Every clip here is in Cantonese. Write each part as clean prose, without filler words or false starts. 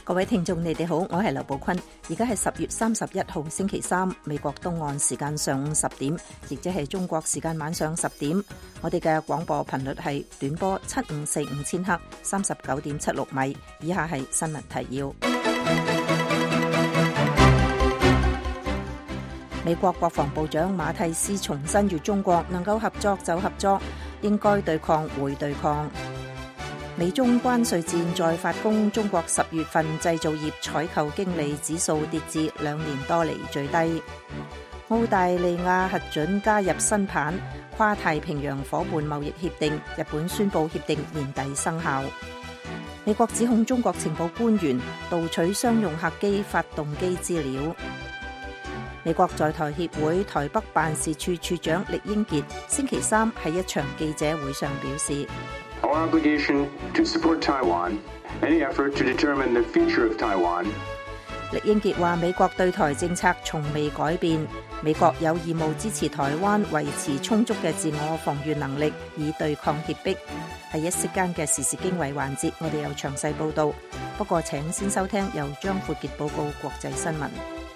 各位聽眾，你哋好，我係劉寶坤。而家係10月31號星期三，美國東岸時間上午10點，亦即係中國時間晚上10點。我哋嘅廣播頻率係短波7545千赫，39.76米。以下係新聞提要。美國國防部長馬蒂斯重申，與中國能夠合作就合作，應該對抗會對抗。美中關稅戰再發功，中國10月份製造業採購經理指數跌至2年多嚟最低。澳大利亞核准加入新版跨太平洋夥伴貿易協定，日本宣布協定年底生效。美國指控中國情報官員盜取商用客機發動機資料。美國在台協會台北辦事處處長酈英傑星期三喺一場記者會上表示 ，Our obligation to support Taiwan, any effort to determine the future of Taiwan. 酈英傑話：美國對台政策從未改變，美國有義務支持台灣維持充足嘅自我防禦能力，以對抗脅迫。係一息間嘅時事經緯環節，我哋有詳細報導。不過請先收聽由張闊傑報告國際新聞。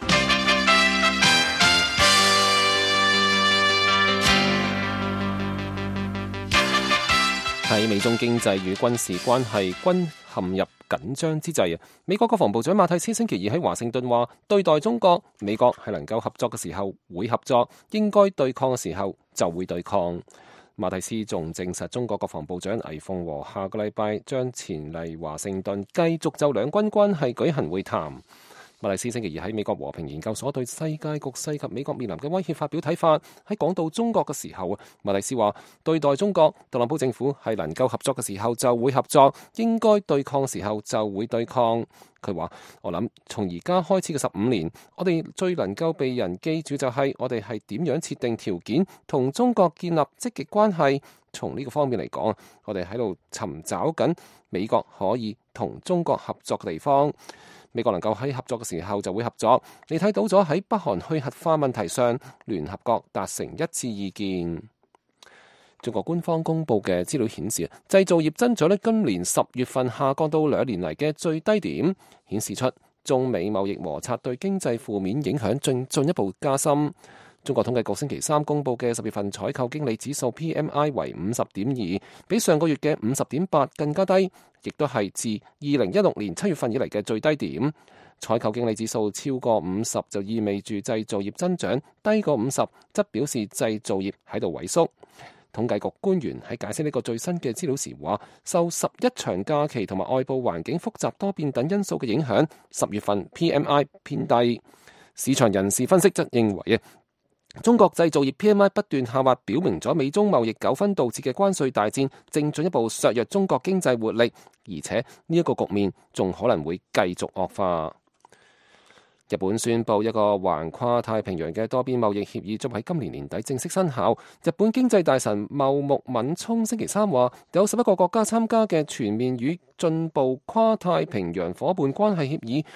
喺美中經濟與軍事關係均陷入緊張之際，美國國防部長馬蒂斯星期二喺華盛頓話：對待中國，美國係能夠合作嘅時候會合作，應該對抗嘅時候就會對抗。馬蒂斯仲證實，中國國防部長魏鳳和下個禮拜將前嚟華盛頓，繼續就兩軍關係舉行會談。馬蒂斯星期二喺美國和平研究所對世界局勢及美國面臨嘅威脅發表睇法。喺講到中國嘅時候，馬蒂斯話：對待中國，特朗普政府係能夠合作嘅時候就會合作，應該對抗嘅時候就會對抗。佢話：我諗從而家開始嘅15年，我哋最能夠被人記住就係我哋係點樣設定條件同中國建立積極關係。從呢個方面嚟講，我哋喺度尋找緊美國可以同中國合作嘅地方。美國能夠喺合作嘅時候就會合作。你睇到咗喺北韓去核化問題上，聯合國達成一致意見。中國官方公布嘅資料顯示，製造業增長今年10月份下降到2年嚟嘅最低點，顯示出中美貿易摩擦對經濟負面影響進一步加深。中國統計局星期三公布嘅10月份採購經理指數 PMI 為50.2，比上個月嘅50.8更加低，亦都係自2016年7月份以嚟嘅最低點。採購經理指數超過50就意味住製造業增長，低過50則表示製造業喺度萎縮。統計局官員喺解釋呢個最新嘅資料時話，受11長假期同埋外部環境複雜多變等因素嘅影響，10月份 PMI 偏低。市場人士分析則認為中國製造業 PMI 不斷下滑，表明咗美中貿易糾紛導致嘅關稅大戰正進一步削弱中國經濟活力，而且呢一個局面仲可能會繼續惡化。日本宣布一個橫跨太平洋嘅多邊貿易協議將喺今年年底正式生效。日本經濟大臣茂木敏充星期三話，有11個國家參加嘅全面與進步跨太平洋夥伴關係協議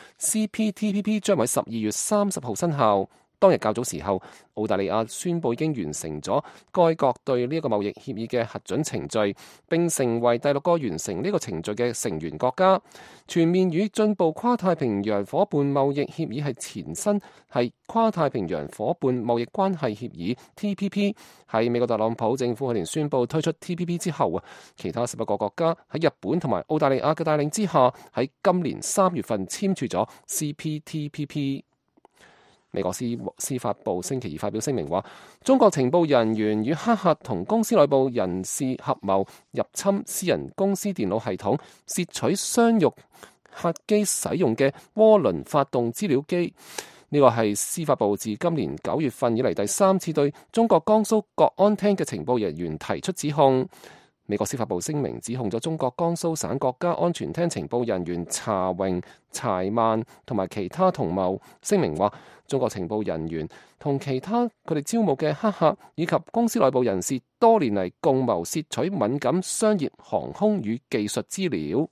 CPTPP 將喺12月30號生效。當日較早時候，澳大利亞宣布已經完成咗該國對呢一個貿易協議嘅核准程序，並成為第6個完成呢個程序嘅成員國家。全面與進步跨太平洋夥伴貿易協議係前身，係跨太平洋夥伴貿易關係協議 TPP。喺美國特朗普政府去年宣布推出 TPP 之後，其他11個國家喺日本同埋澳大利亞嘅帶領之下，喺今年3月份簽署咗 CPTPP。美國司法部星期二發表聲明話，中國情報人員與黑客同公司內部人士合謀入侵私人公司電腦系統，竊取商用客機使用嘅渦輪發動資料機。呢個係司法部自今年9月份以嚟第3次對中國江蘇國安廳嘅情報人員提出指控。美國司法部聲明指控咗中國江蘇省國家安全廳情報人員查榮、柴曼同埋其他同謀。聲明話，中國情報人員同其他佢哋招募嘅黑客以及公司內部人士多年嚟共謀竊取敏感商業、航空與技術資料。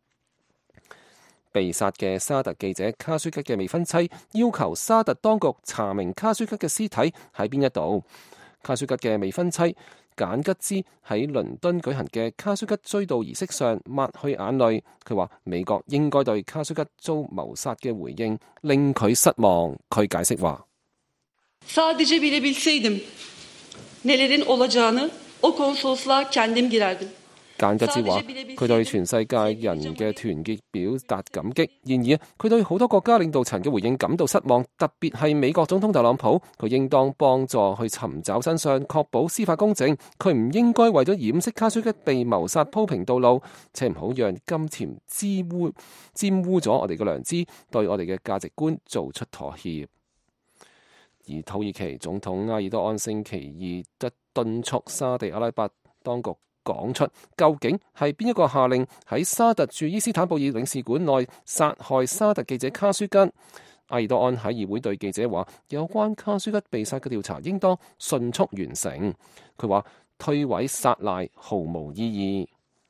被殺嘅沙特記者卡舒吉嘅未婚妻要求沙特當局查明卡舒吉嘅屍體喺邊一度。卡舒吉嘅未婚妻簡吉茲喺倫敦舉行嘅卡舒吉追悼儀式上抹去眼淚。佢話美國應該對卡舒吉遭謀殺嘅回應令佢失望。佢解釋話 ：Sadece bilebilseydim nelerin olacağını o konsolosluğa kendim girerdim。 簡吉茲話佢對全世界人嘅團結表達感激，然而佢對好多國家領導層嘅回應感到失望，特別係美國總統特朗普，佢應當幫助去尋找真相，確保司法公正。佢唔應該為咗掩飾卡舒吉被謀殺鋪平道路，且唔好讓金錢沾污咗我哋嘅良知，對我哋嘅價值觀做出妥協。而土耳其總統埃爾多安星期二則敦促沙地阿拉伯當局講出究竟係邊一個下令喺沙特駐伊斯坦布爾領事館內殺害沙特記者卡舒吉。埃爾多安喺議會對記者話，有關卡舒吉被殺嘅調查應當迅速完成。佢話推諉殺賴毫無意義。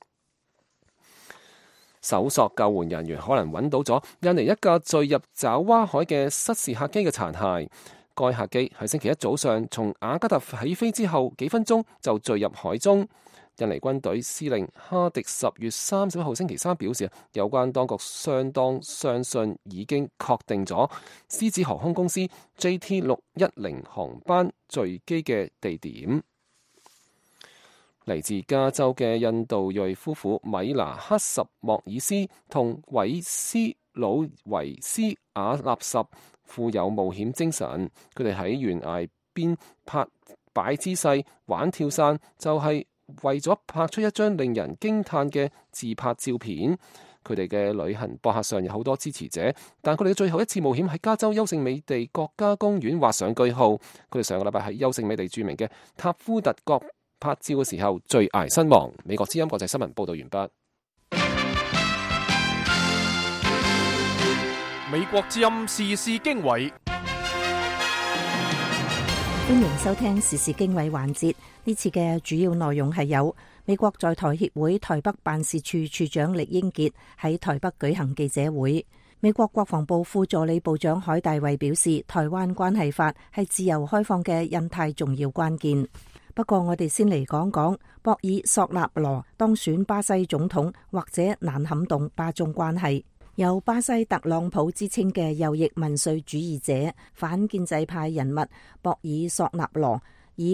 搜索救援人員可能揾到咗印尼一架墜入爪哇海嘅失事客機嘅殘骸。該客機喺星期一早上從雅加達起飛之後幾分鐘就墜入海中。印尼軍隊司令哈迪10月31號星期三表示，有關當局相當相信已經確定咗獅子航空公司 JT610 航班墜機嘅地點。嚟自加州嘅印度裔夫婦米拿克什莫爾斯同韋斯魯維斯瓦納什富有冒險精神，佢哋喺懸崖邊擺姿勢玩跳傘，就係為咗拍出一張令人驚嘆嘅自拍照片。佢哋嘅旅行博客上有好多支持者，但佢哋嘅最後一次冒險喺加州優勝美地國家公園畫上句號。佢哋上個禮拜喺優勝美地著名嘅塔夫特角拍照嘅時候墜崖身亡。美國之音國際新聞報道完畢。 美國之音時事經緯。 歡迎收聽時事經緯環節，呢次嘅主要內容係有美國在台協會台北辦事處處長酈英傑喺台北舉行記者會。美國國防部副助理部長海大衛表示，台灣關係法係自由開放嘅印太重要關鍵。不過我哋先嚟講講博爾索納羅當選巴西總統或者難撼動巴中關係。有巴西特朗普之稱嘅右翼民粹主義者反建制派人物博爾索納羅以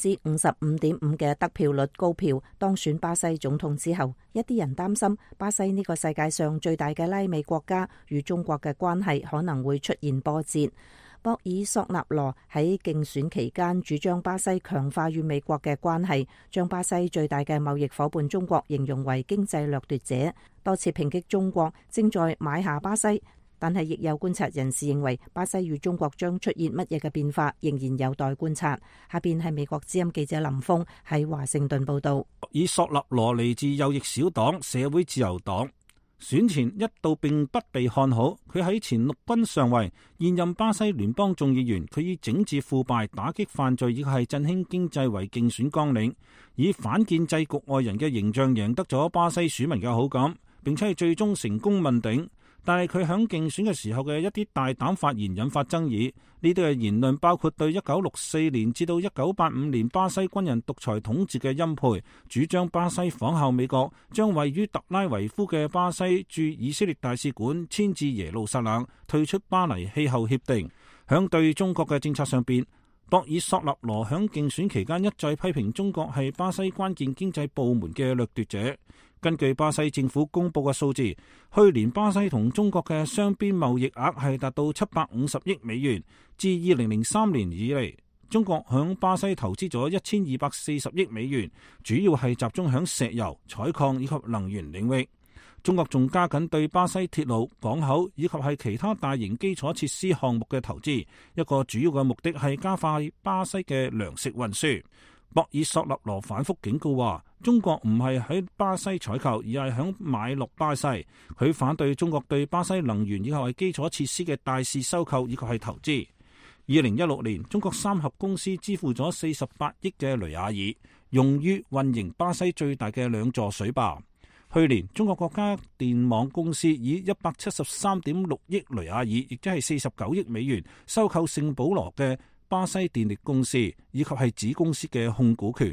55.5% 嘅得票率高票當選巴西總統之後，一啲人擔心巴西呢個世界上最大嘅拉美國家與中國嘅關係可能會出現波折。博爾索納羅喺競選期間主張巴西強化與美國嘅關係，將巴西最大嘅貿易夥伴中國形容為經濟掠奪者，多次抨擊中國正在買下巴西。但係亦有觀察人士認為，巴西與中國將出現乜嘢嘅變化，仍然有待觀察。下邊係美國之音記者林峰喺華盛頓報道。 博爾索納羅嚟自右翼小黨社會自由黨，選前一度並不被看好。佢喺前陸軍上尉，現任巴西聯邦眾議員。佢以整治腐敗、打擊犯罪以及係振興經濟為競選綱領，以反建制局外人嘅形象贏得咗巴西選民嘅好感，並且係最終成功問鼎。但係佢響競選嘅時候嘅一啲大膽發言引發爭議。呢啲嘅言論包括對1964年至到1985年巴西軍人獨裁統治嘅欽佩，主張巴西仿效美國，將位於特拉維夫嘅巴西駐以色列大使館遷至耶路撒冷，退出巴黎氣候協定。響對中國嘅政策上邊，博爾索納羅響競選期間一再批評中國係巴西關鍵經濟部門嘅掠奪者。根據巴西政府公布嘅數字，去年巴西同中國嘅雙邊貿易額係達到750億美元。自2003年以嚟，中國響巴西投資咗1240億美元，主要係集中響石油、採礦以及能源領域。中國仲加緊對巴西鐵路、港口以及係其他大型基礎設施項目嘅投資，一個主要嘅目的係加快巴西嘅糧食運輸。博爾索納羅反覆警告話，中國唔係喺巴西採購，而係響買落巴西。佢反對中國對巴西能源以及係基礎設施嘅大肆收購以及係投資。2016年，中國三峽公司支付咗48億嘅雷亞爾，用於運營巴西最大嘅2座水壩。去年，中國國家電網公司以173.6億雷亞爾，亦即係49億美元，收購聖保羅嘅巴西電力公司以及係子公司嘅控股權，而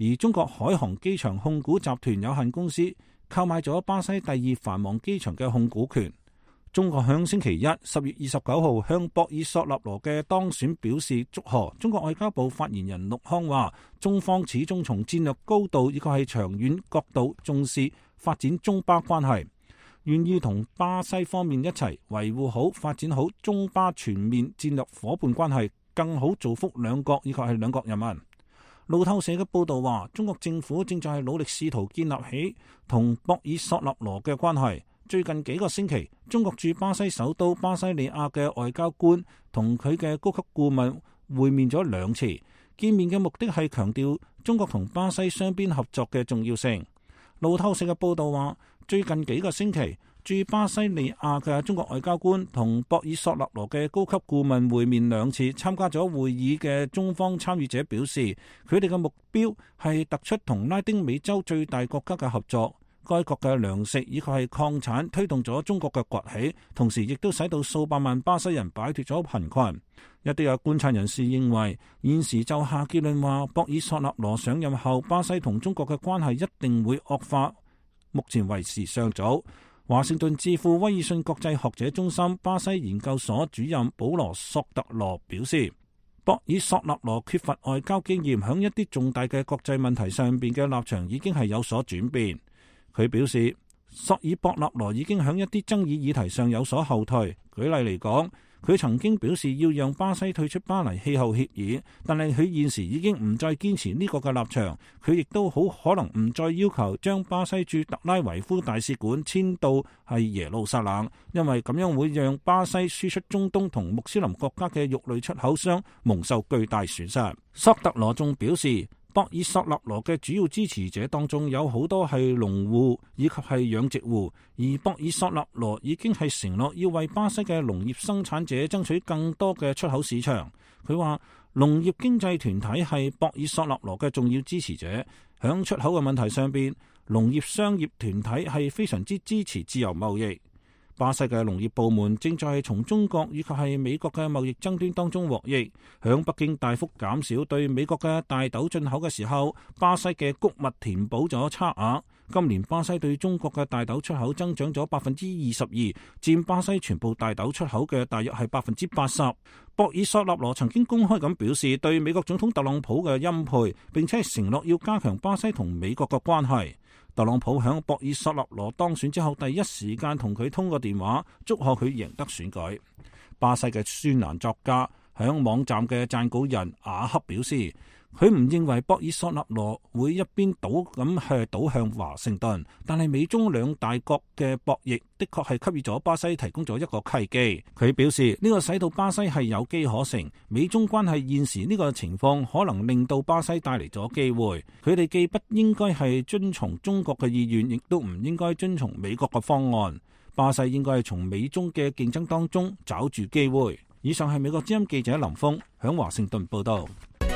而中國海航機場控股集團有限公司購買咗巴西第二繁忙機場嘅控股權。中國響星期一10月29號向博爾索納羅嘅當選表示祝賀。中國外交部發言人陸康話，中方始終從戰略高度以及係長遠角度重視發展中巴關係，願意同巴西方面一齊維護好、發展好中巴全面戰略夥伴關係，更好造福兩國以及係兩國人民。路透社嘅報導話，中國政府正在努力試圖建立起同博爾索納羅嘅關係。最近幾個星期，中國駐巴西首都巴西利亞嘅外交官同佢嘅高級顧問會面咗2次，見面嘅目的係強調中國同巴西雙邊合作嘅重要性。路透社嘅報導話，最近幾個星期，駐巴西利亞嘅中國外交官同博爾索納羅嘅高級顧問會面2次，參加咗會議嘅中方參與者表示，佢哋嘅目標係突出同拉丁美洲最大國家嘅合作。該國嘅糧食以及係礦產推動咗中國嘅崛起，同時亦都使到數百萬巴西人擺脫咗貧困。一啲有觀察人士認為，現時就下結論話，博爾索納羅上任後，巴西同中國嘅關係一定會惡化，目前為時尚早。華盛頓智庫威爾遜國際學者中心巴西研究所主任保羅索特羅表示，博爾索納羅缺乏外交經驗，響一啲重大嘅國際問題上邊嘅立場已經係有所轉變。佢表示，索爾博納羅已經喺一啲爭議議題上有所後退。舉例嚟講，佢曾經表示要讓巴西退出巴黎氣候協議，但係佢現時已經唔再堅持呢個嘅立場。佢亦都好可能唔再要求將巴西駐特拉維夫大使館遷到係耶路撒冷，因為咁樣會讓巴西輸出中東同穆斯林國家嘅肉類出口商蒙受巨大損失。索特羅仲表示，博爾索納羅嘅主要支持者當中有好多係農戶以及係養殖戶，而博爾索納羅已經係承諾要為巴西嘅農業生產者爭取更多嘅出口市場。佢話，農業經濟團體係博爾索納羅嘅重要支持者，響出口嘅問題上邊，農業商業團體係非常之支持自由貿易。巴西嘅農業部門正在從中國以及係美國嘅貿易爭端當中獲益。響北京大幅減少對美國嘅大豆進口嘅時候，巴西嘅穀物填補咗差額。今年巴西對中國嘅大豆出口增長咗22%，佔巴西全部大豆出口嘅大約係80%。博爾索納羅曾經公開咁表示對美國總統特朗普嘅欽佩，並且承諾要加強巴西同美國嘅關係。特朗普響博爾索納羅當選之後，第一時間同佢通過電話，祝賀佢贏得選舉。巴西嘅專欄作家響網站嘅撰稿人雅克表示，佢唔認為博爾索納羅會一邊倒咁係倒向華盛頓，但係美中兩大國嘅博弈的確係給予咗巴西提供咗一個契機。佢表示呢個使到巴西係有機可乘，美中關係現時呢個情況可能令到巴西帶嚟咗機會。佢哋既不應該係遵從中國嘅意願，亦都唔應該遵從美國嘅方案。巴西應該係從美中嘅競爭當中找住機會。以上係美國之音記者林峰響華盛頓報道。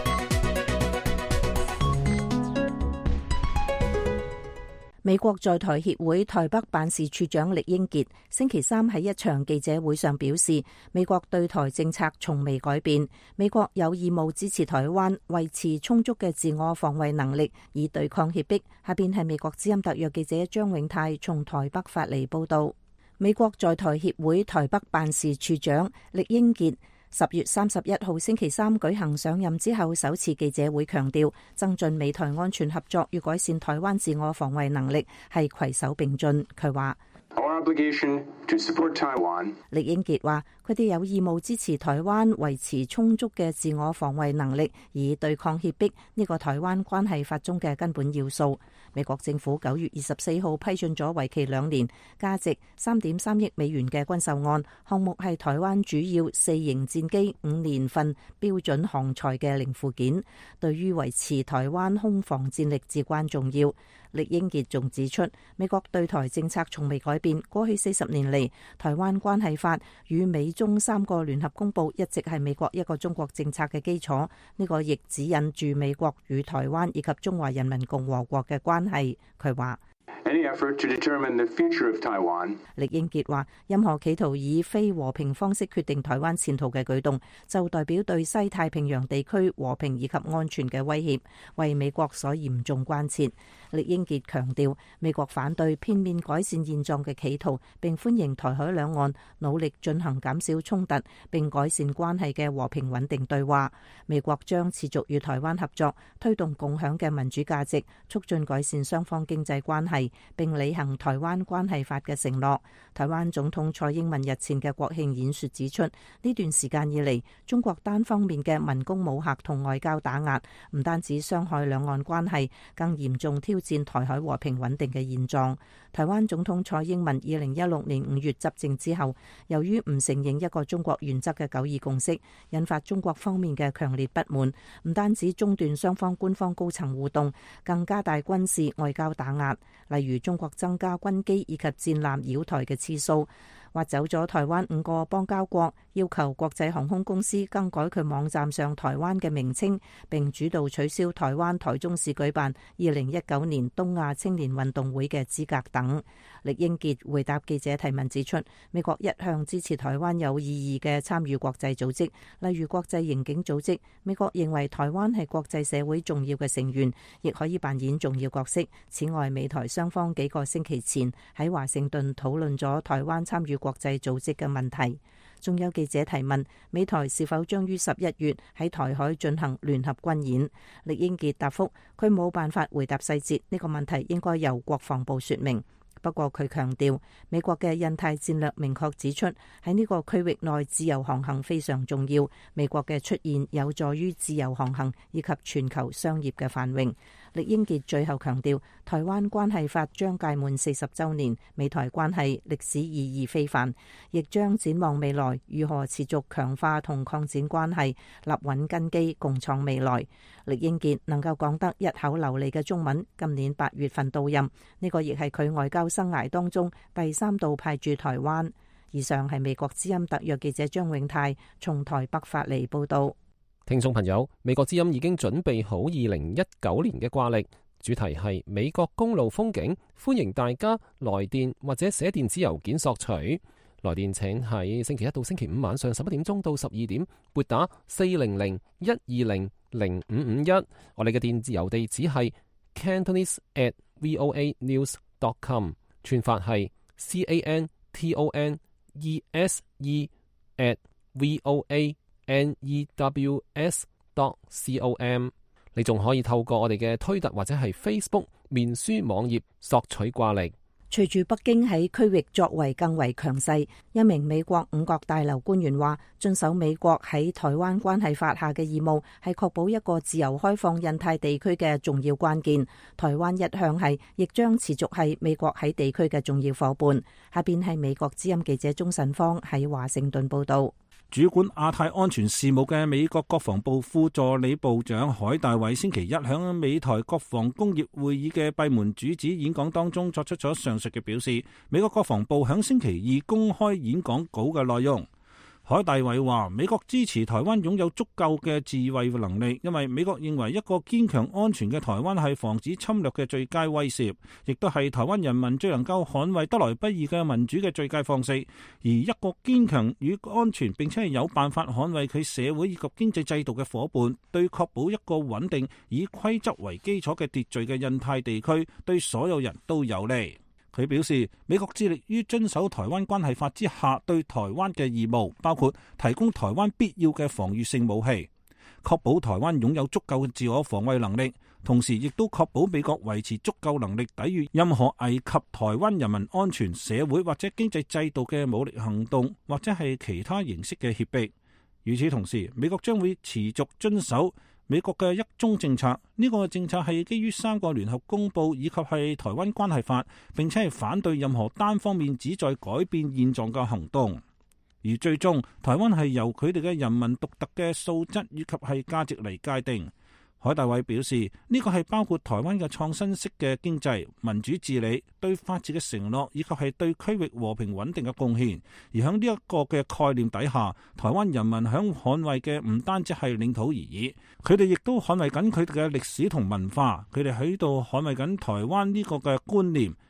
美國在台協會台北辦事處長酈英傑星期三喺一場記者會上表示，美國對台政策從未改變，美國有義務支持台灣維持充足嘅自我防衛能力，以對抗脅迫。下邊係美國之音特約記者張永泰從台北發嚟報道。美國在台協會台北辦事處長酈英傑10月31號星期三舉行上任之後首次記者會，強調增進美台安全合作與改善台灣自我防衛能力係攜手並進。佢話酈英傑話，佢哋有義務支持台灣維持充足嘅自我防衛能力，以對抗脅迫，呢個台灣關係法中嘅根本要素。美國政府9月24號批准咗為期2年、價值3.3億美元嘅軍售案，項目係台灣主要4型戰機5年份標準航材嘅零附件，對於維持台灣空防戰力至關重要。酈英傑仲指出，美國對台政策從未改變，過去40年嚟，台灣關係法與美中3個聯合公報一直係美國一個中國政策嘅基礎，呢個亦指引住美國與台灣以及中華人民共和國嘅關係。佢話 any effort to determine the future of Taiwan. 酈英傑話：任何企圖以非和平方式決定台灣前途嘅舉動，就代表對西太平洋地區和平以及安全嘅威脅，為美國所嚴重關切。酈英傑強調，美國反對片面改善現狀嘅企圖，並歡迎台海兩岸努力進行減少衝突並改善關係嘅和平穩定對話。美國將持續與台灣合作，推動共享嘅民主價值，促進改善雙方經濟關係，並履行台灣關係法嘅承諾。台灣總統蔡英文日前嘅國慶演說指出，呢段時間以嚟，中國單方面嘅文攻武嚇同外交打壓，唔單止傷害兩岸關係，更嚴重挑戰台海和平穩定嘅現狀。台灣總統蔡英文2016年5月執政之後，由於唔承認一個中國原則嘅9·2共識，引發中國方面嘅強烈不滿，唔單止中斷雙方官方高層互動，更加大軍事外交打壓，例如中國增加軍機以及戰艦繞台嘅次數，挖走咗台灣5個邦交國，要求國際航空公司更改佢網站上台灣嘅名稱，並主導取消台灣台中市舉辦2019年東亞青年運動會嘅資格等。酈英傑回答記者提問指出，美國一向支持台灣有意義嘅參與國際組織，例如國際刑警組織。美國認為台灣係國際社會重要嘅成員，亦可以扮演重要角色。此外，美台雙方幾個星期前喺華盛頓討論咗台灣參與國際組織嘅問題。仲有記者提問，美台是否將於11月喺台海進行聯合軍演？酈英傑答覆，佢冇辦法回答細節，呢個問題應該由國防部說明。不過佢強調，美國嘅印太戰略明確指出，喺呢個區域內自由航行非常重要。美國嘅出現有助於自由航行以及全球商業嘅繁榮。酈英傑最後強調，台灣關係法將屆滿40週年，美台關係歷史意義非凡，亦將展望未來如何持續強化同擴展關係，立穩根基，共創未來。酈英傑能夠講得一口流利嘅中文，今年8月份到任，呢個亦係佢外交生涯當中第3度派駐台灣。以上係美國之音特約記者張永泰從台北發嚟報道。 聽眾朋友，美國之音已經準備好2019年嘅掛曆，主題係美國公路風景，歡迎大家來電或者寫電子郵件索取。來電請喺星期一到星期五晚上11點鐘到12點撥打400-120-0551。我哋嘅電子郵地址係 cantonese@voanews.com， 串法係 cantonese@voanews.com。 你仲可以透過我哋嘅推特或者係 Facebook 面書網頁索取掛曆。 隨住北京喺區域作為更為強勢，一名美國五角大樓官員話，遵守美國喺台灣關係法下嘅義務係確保一個自由開放印太地區嘅重要關鍵。台灣一向係，亦將持續係美國喺地區嘅重要夥伴。下邊係美國之音記者鍾慎芳喺華盛頓報道。 主管亞太安全事務嘅美國國防部副助理部長海大偉星期一響美台國防工業會議嘅閉門主旨演講當中作出咗上述嘅表示。美國國防部響星期二公開演講稿嘅內容。海大偉話，美國支持台灣擁有足夠嘅自衛能力，因為美國認為一個堅強安全嘅台灣係防止侵略嘅最佳威懾，亦都係台灣人民最能夠捍衛得來不易嘅民主嘅最佳方式。而一個堅強與安全並且係有辦法捍衛佢社會以及經濟制度嘅夥伴，對確保一個穩定以規則為基礎嘅秩序嘅印太地區，對所有人都有利。佢表示，美國致力於遵守台灣關係法之下對台灣嘅義務，包括提供台灣必要嘅防禦性武器，確保台灣擁有足夠嘅自我防衛能力，同時亦都確保美國維持足夠能力抵禦任何危及台灣人民安全、社會或者經濟制度嘅武力行動，或者係其他形式嘅脅迫。與此同時，美國將會持續遵守美國嘅一中政策，呢個政策係基於3個聯合公報以及係台灣關係法，並且係反對任何單方面旨在改變現狀嘅行動。而最終，台灣係由佢哋嘅人民獨特嘅素質以及係價值嚟界定。海大偉表示，呢個係包括台灣嘅創新式嘅經濟、民主治理、對法治嘅承諾，以及係對區域和平穩定嘅貢獻。而喺呢一個嘅概念底下，台灣人民響捍衛嘅唔單止係領土而已，佢哋亦都捍衛緊佢哋嘅歷史同文化，佢哋喺度捍衛緊台灣呢個嘅觀念，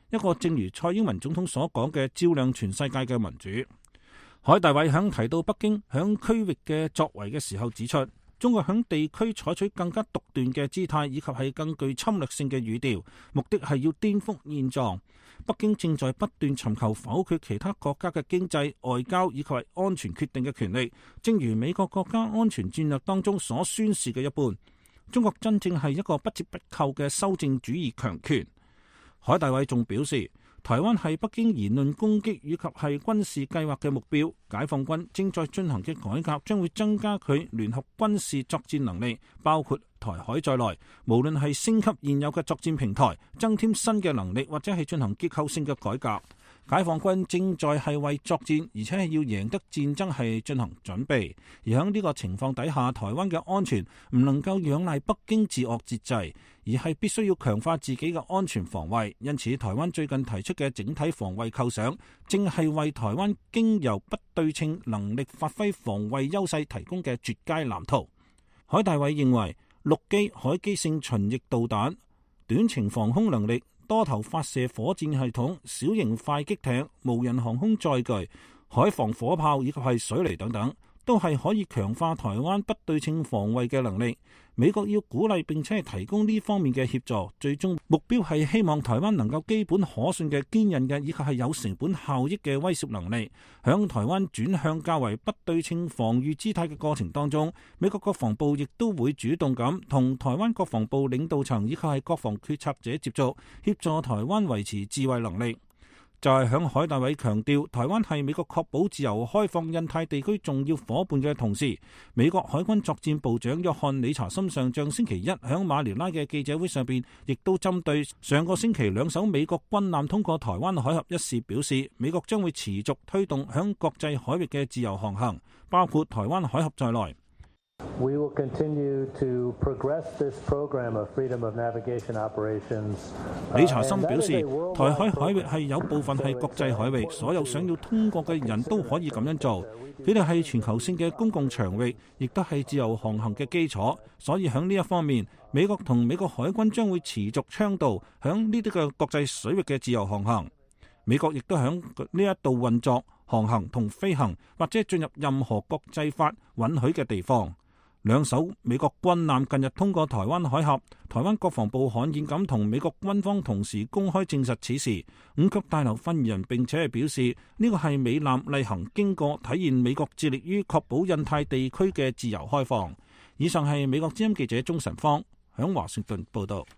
一個正如蔡英文總統所講嘅照亮全世界嘅民主。海大偉響提到北京響區域嘅作為嘅時候指出，中國響地區採取更加獨斷嘅姿態，以及係更具侵略性嘅語調，目的係要顛覆現狀。北京正在不斷尋求否決其他國家嘅經濟、外交以及係安全決定嘅權利，正如美國國家安全戰略當中所宣示嘅一般。中國真正係一個不折不扣嘅修正主義強權。海大偉仲表示，台灣係北京言論攻擊以及係軍事計劃嘅目標。解放軍正在進行嘅改革將會增加佢聯合軍事作戰能力，包括台海在內，無論係升級現有嘅作戰平台，增添新嘅能力，或者係進行結構性嘅改革。解放軍正在係為作戰，而且係要贏得戰爭係進行準備。而喺呢個情況底下，台灣嘅安全唔能夠仰賴北京自我節制，而係必須要強化自己嘅安全防衛。因此，台灣最近提出嘅整體防衛構想，正係為台灣經由不對稱能力發揮防衛優勢提供嘅絕佳藍圖。海大偉認為，陸基、海基性巡弋導彈、短程防空能力、多頭發射火箭系統、小型快擊艇、無人航空載具、海防火炮以及係水雷等等，都係可以強化台灣不對稱防衛嘅能力。美國要鼓勵並且係提供呢方面嘅協助，最終目標係希望台灣能夠基本可信嘅堅韌嘅以及係有成本效益嘅威懾能力。響台灣轉向較為不對稱防禦姿態嘅過程當中，美國國防部亦都會主動咁同台灣國防部領導層以及係國防決策者接觸，協助台灣維持自衛能力。就係響海大偉強調台灣係美國確保自由開放印太地區重要夥伴嘅同時，美國海軍作戰部長約翰理查森上將星期一響馬尼拉嘅記者會上邊，亦都針對上個星期兩艘美國軍艦通過台灣海峽一事表示，美國將會持續推動響國際海域嘅自由航行，包括台灣海峽在內。 We will continue to progress this program of freedom of navigation operations. 理查森表示，台海海域係有部分係國際海域，所有想要通過嘅人都可以咁樣做。佢哋係全球性嘅公共場域，亦都係自由航行嘅基礎。所以喺呢一方面，美國同美國海軍將會持續倡導喺呢啲嘅國際水域嘅自由航行。美國亦都喺呢一度運作、航行同飛行，或者進入任何國際法允許嘅地方。兩艘美國軍艦近日通過台灣海峽，台灣國防部罕見咁同美國軍方同時公開證實此事。五角大樓發言人並且係表示，呢個係美艦例行經過，體現美國致力於確保印太地區嘅自由開放。以上係美國之音記者鍾晨芳響華盛頓報道。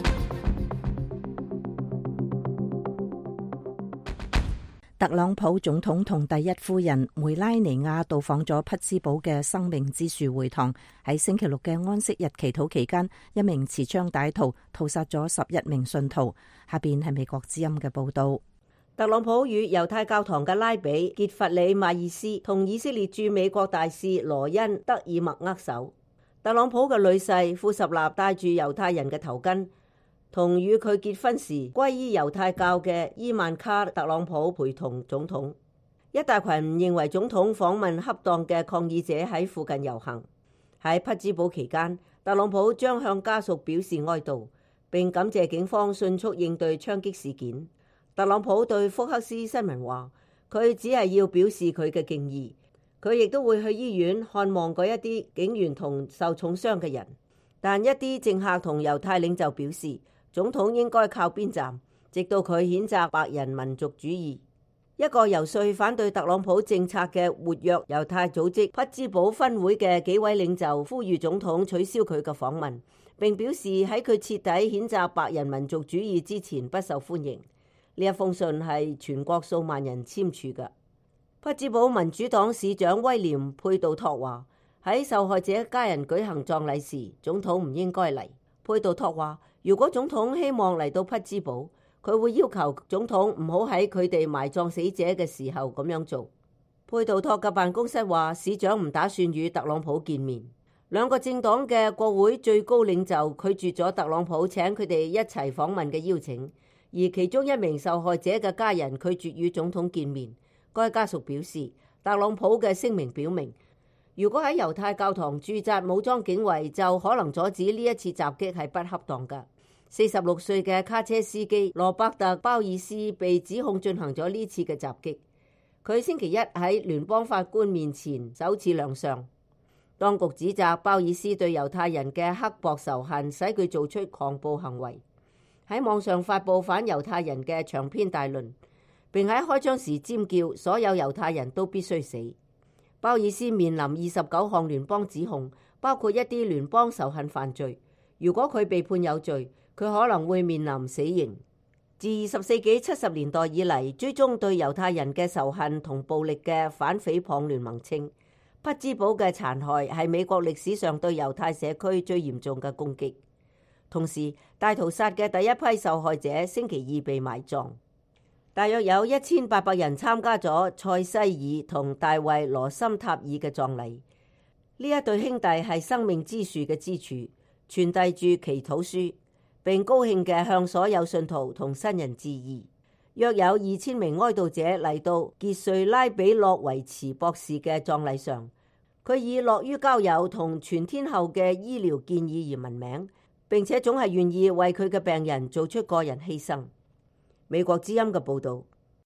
特朗普總統同第一夫人梅拉尼亞到訪咗匹茲堡嘅生命之樹會堂。喺星期六嘅安息日祈禱期間，一名持槍歹徒屠殺咗11名信徒。下邊係美國之音嘅報道。 特朗普與猶太教堂嘅拉比傑弗里馬爾斯同以色列駐美國大使羅恩德爾默握手。特朗普嘅女婿庫什納戴住猶太人嘅頭巾，同與佢結婚時皈依猶太教嘅伊萬卡特朗普陪同總統。一大群唔認為總統訪問恰當嘅抗議者喺附近遊行。喺匹茲堡期間，特朗普將向家屬表示哀悼，並感謝警方迅速應對槍擊事件。特朗普對福克斯新聞話，佢只係要表示佢嘅敬意，佢亦都會去醫院看望嗰一啲警員同受重傷嘅人。但一啲政客同猶太領袖表示，總統應該靠邊站，直到佢譴責白人民族主義。一個游說反對特朗普政策嘅活躍猶太組織匹茲堡分會嘅幾位領袖呼籲總統取消佢嘅訪問，並表示喺佢徹底譴責白人民族主義之前不受歡迎。呢一封信係全國數萬人簽署嘅。匹茲堡民主黨市長威廉佩杜托話，喺受害者家人舉行葬禮時，總統唔應該嚟。佩杜托話，如果總統希望嚟到匹茲堡，佢會要求總統唔好喺佢哋埋葬死者嘅時候咁樣做。佩杜托嘅辦公室話，市長唔打算與特朗普見面。兩個政黨嘅國會最高領袖拒絕咗特朗普請佢哋一齊訪問嘅邀請，而其中一名受害者嘅家人拒絕與總統見面。該家屬表示，特朗普嘅聲明表明，如果喺猶太教堂駐紮武裝警衛，就可能阻止呢一次襲擊係不恰當嘅。 46歲嘅卡車司機羅伯特·鮑爾斯被指控進行咗呢次嘅襲擊。佢星期一喺聯邦法官面前首次亮相。當局指責鮑爾斯對猶太人嘅刻薄仇恨使佢做出狂暴行為，喺網上發佈反猶太人嘅長篇大論，並喺開槍時尖叫所有猶太人都必須死。鮑爾斯面臨29項聯邦指控，包括一啲聯邦仇恨犯罪。如果佢被判有罪，佢可能會面臨死刑。自20世紀70年代以嚟，追蹤對猶太人嘅仇恨同暴力嘅反誹謗聯盟稱，匹茲堡嘅殘害係美國歷史上對猶太社區最嚴重嘅攻擊。同時，大屠殺嘅第一批受害者星期二被埋葬。大約有1800人參加咗塞西爾同大衛羅森塔爾嘅葬禮。呢一對兄弟係生命之樹嘅支柱，傳遞住祈禱書，並高興嘅向所有信徒同新人致意。約有2000名哀悼者嚟到傑瑞拉比洛維茨博士嘅葬禮上，佢以樂於交友同全天候嘅醫療建議而聞名，並且總係願意為佢嘅病人做出個人犧牲。美國之音嘅報導。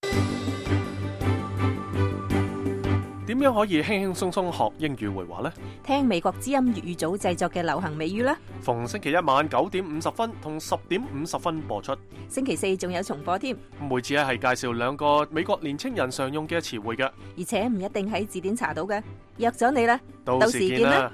點樣可以輕輕鬆鬆學英語會話呢？ 聽美國之音粵語組製作嘅流行美語啦！ 逢星期一晚9點50分同10點50分播出。 星期四仲有重播添。 每次係介紹2個美國年青人常用嘅詞彙嘅， 而且唔一定喺字典查到嘅。約咗你啦， 到時見啦！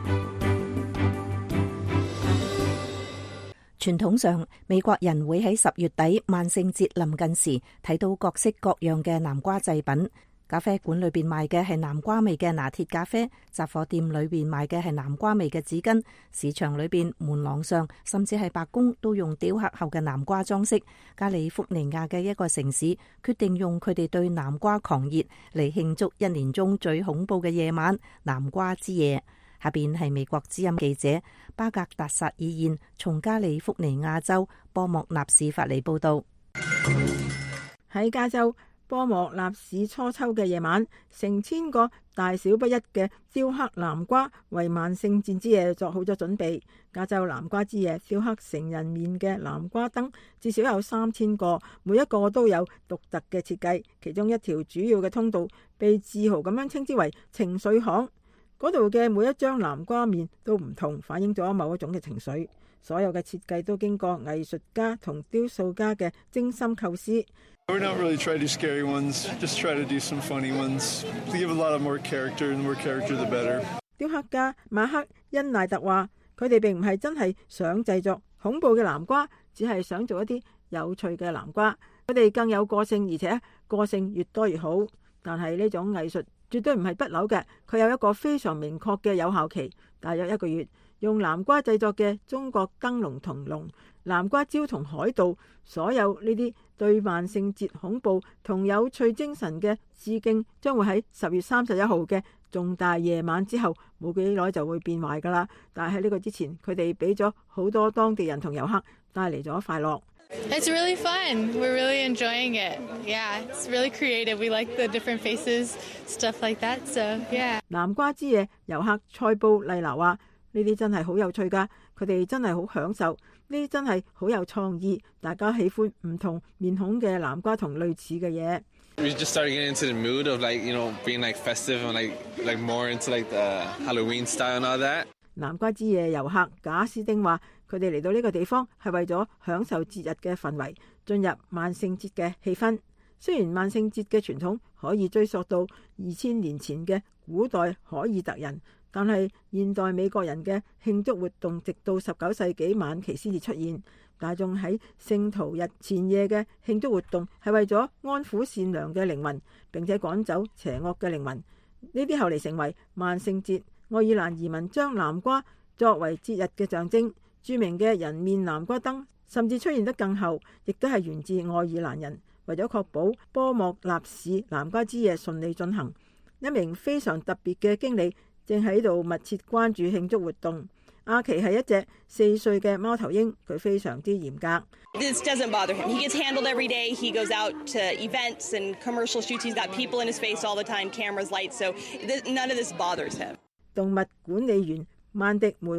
傳統上，美國人會喺10月底萬聖節臨近時睇到各式各樣嘅南瓜製品。咖啡館裏邊賣嘅係南瓜味嘅拿鐵咖啡，雜貨店裏邊賣嘅係南瓜味嘅紙巾，市場裏邊、門廊上，甚至係白宮都用雕刻後嘅南瓜裝飾。加利福尼亞嘅一個城市決定用佢哋對南瓜狂熱嚟慶祝一年中最恐怖嘅夜晚——南瓜之夜。下邊係美國之音記者巴格達薩爾燕從加利福尼亞州波莫納市發嚟報道。 喺加州波莫納市初秋嘅夜晚，成千個大小不一嘅雕刻南瓜為萬聖節之夜作好咗準備。加州南瓜之夜雕刻成人面嘅南瓜燈至少有3000個，每一個都有獨特嘅設計。其中一條主要嘅通道被自豪咁樣稱之為情緒巷。嗰度嘅每一張南瓜面都唔同，反映咗某一種嘅情緒。所有嘅設計都經過藝術家同雕塑家嘅精心構思。 We're not really trying to do scary ones, just try to do some funny ones. To give a lot of more character, and the more character the better. 雕刻家馬克恩奈特話：佢哋並唔係真係想製作恐怖嘅南瓜，只係想做一啲有趣嘅南瓜。佢哋更有個性，而且個性越多越好。但係呢種藝術絕對唔係不朽嘅，佢有一個非常明確嘅有效期，大約1個月。用南瓜製作嘅中國燈籠同龍、南瓜蕉同海盜，所有呢啲對萬聖節恐怖同有趣精神嘅致敬，將會喺10月31號嘅重大夜晚之後冇幾耐就會變壞噶啦。但係喺呢個之前，佢哋俾咗好多當地人同遊客帶嚟咗快樂。 It's really fun. We're really enjoying it. Yeah, it's really creative. We like the different faces, stuff like that. So yeah. 南瓜之夜遊客塞布麗娜話：呢啲真係好有趣噶，佢哋真係好享受，呢啲真係好有創意，大家喜歡唔同面孔嘅南瓜同類似嘅嘢。 We just started getting into the mood of being festive and like more into the Halloween style and all that. 南瓜之夜遊客賈斯丁話：佢哋嚟到呢個地方係為咗享受節日嘅氛圍，進入萬聖節嘅氣氛。雖然萬聖節嘅傳統可以追溯到2000年前嘅古代凱爾特人，但係現代美國人嘅慶祝活動直到19世紀晚期先至出現。大眾喺聖徒日前夜嘅慶祝活動係為咗安撫善良嘅靈魂，並且趕走邪惡嘅靈魂。呢啲後嚟成為萬聖節。愛爾蘭移民將南瓜作為節日嘅象徵，著名嘅人面南瓜燈甚至出現得更後，亦都係源自愛爾蘭人。為咗確保波莫納市南瓜之夜順利進行，一名非常特別嘅經理正喺度密切關注慶祝活動。阿奇係一隻4歲嘅貓頭鷹，佢非常之嚴格。 This doesn't bother him. He gets handled every day. He goes out to events and commercial shoots. He's got people in his face all the time, cameras, lights. So none of this bothers him. 動物管理員曼迪梅話：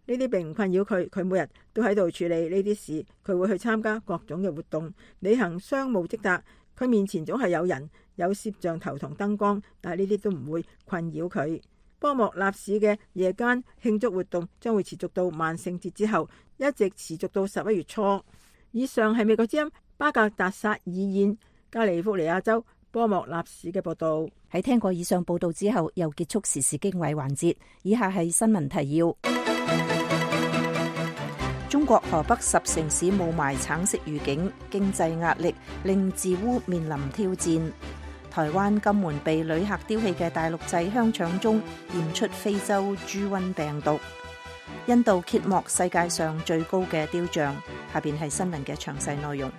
呢啲並唔困擾佢，佢每日都喺度處理呢啲事。佢會去參加各種嘅活動，履行商務職責。佢面前總係有人，有攝像頭同燈光，但係呢啲都唔會困擾佢。波莫納市嘅夜間慶祝活動將會持續到萬聖節之後，一直持續到11月初。以上係美國之音巴格達薩爾縣加利福尼亞州波莫納市嘅報道。 喺聽過以上報道之後，又結束時事經緯環節。以下係新聞提要：中國河北10城市霧霾橙色預警，經濟壓力令治污面臨挑戰。台灣金門被旅客丟棄嘅大陸製香腸中驗出非洲豬瘟病毒。印度揭幕世界上最高嘅雕像。下邊係新聞嘅詳細內容。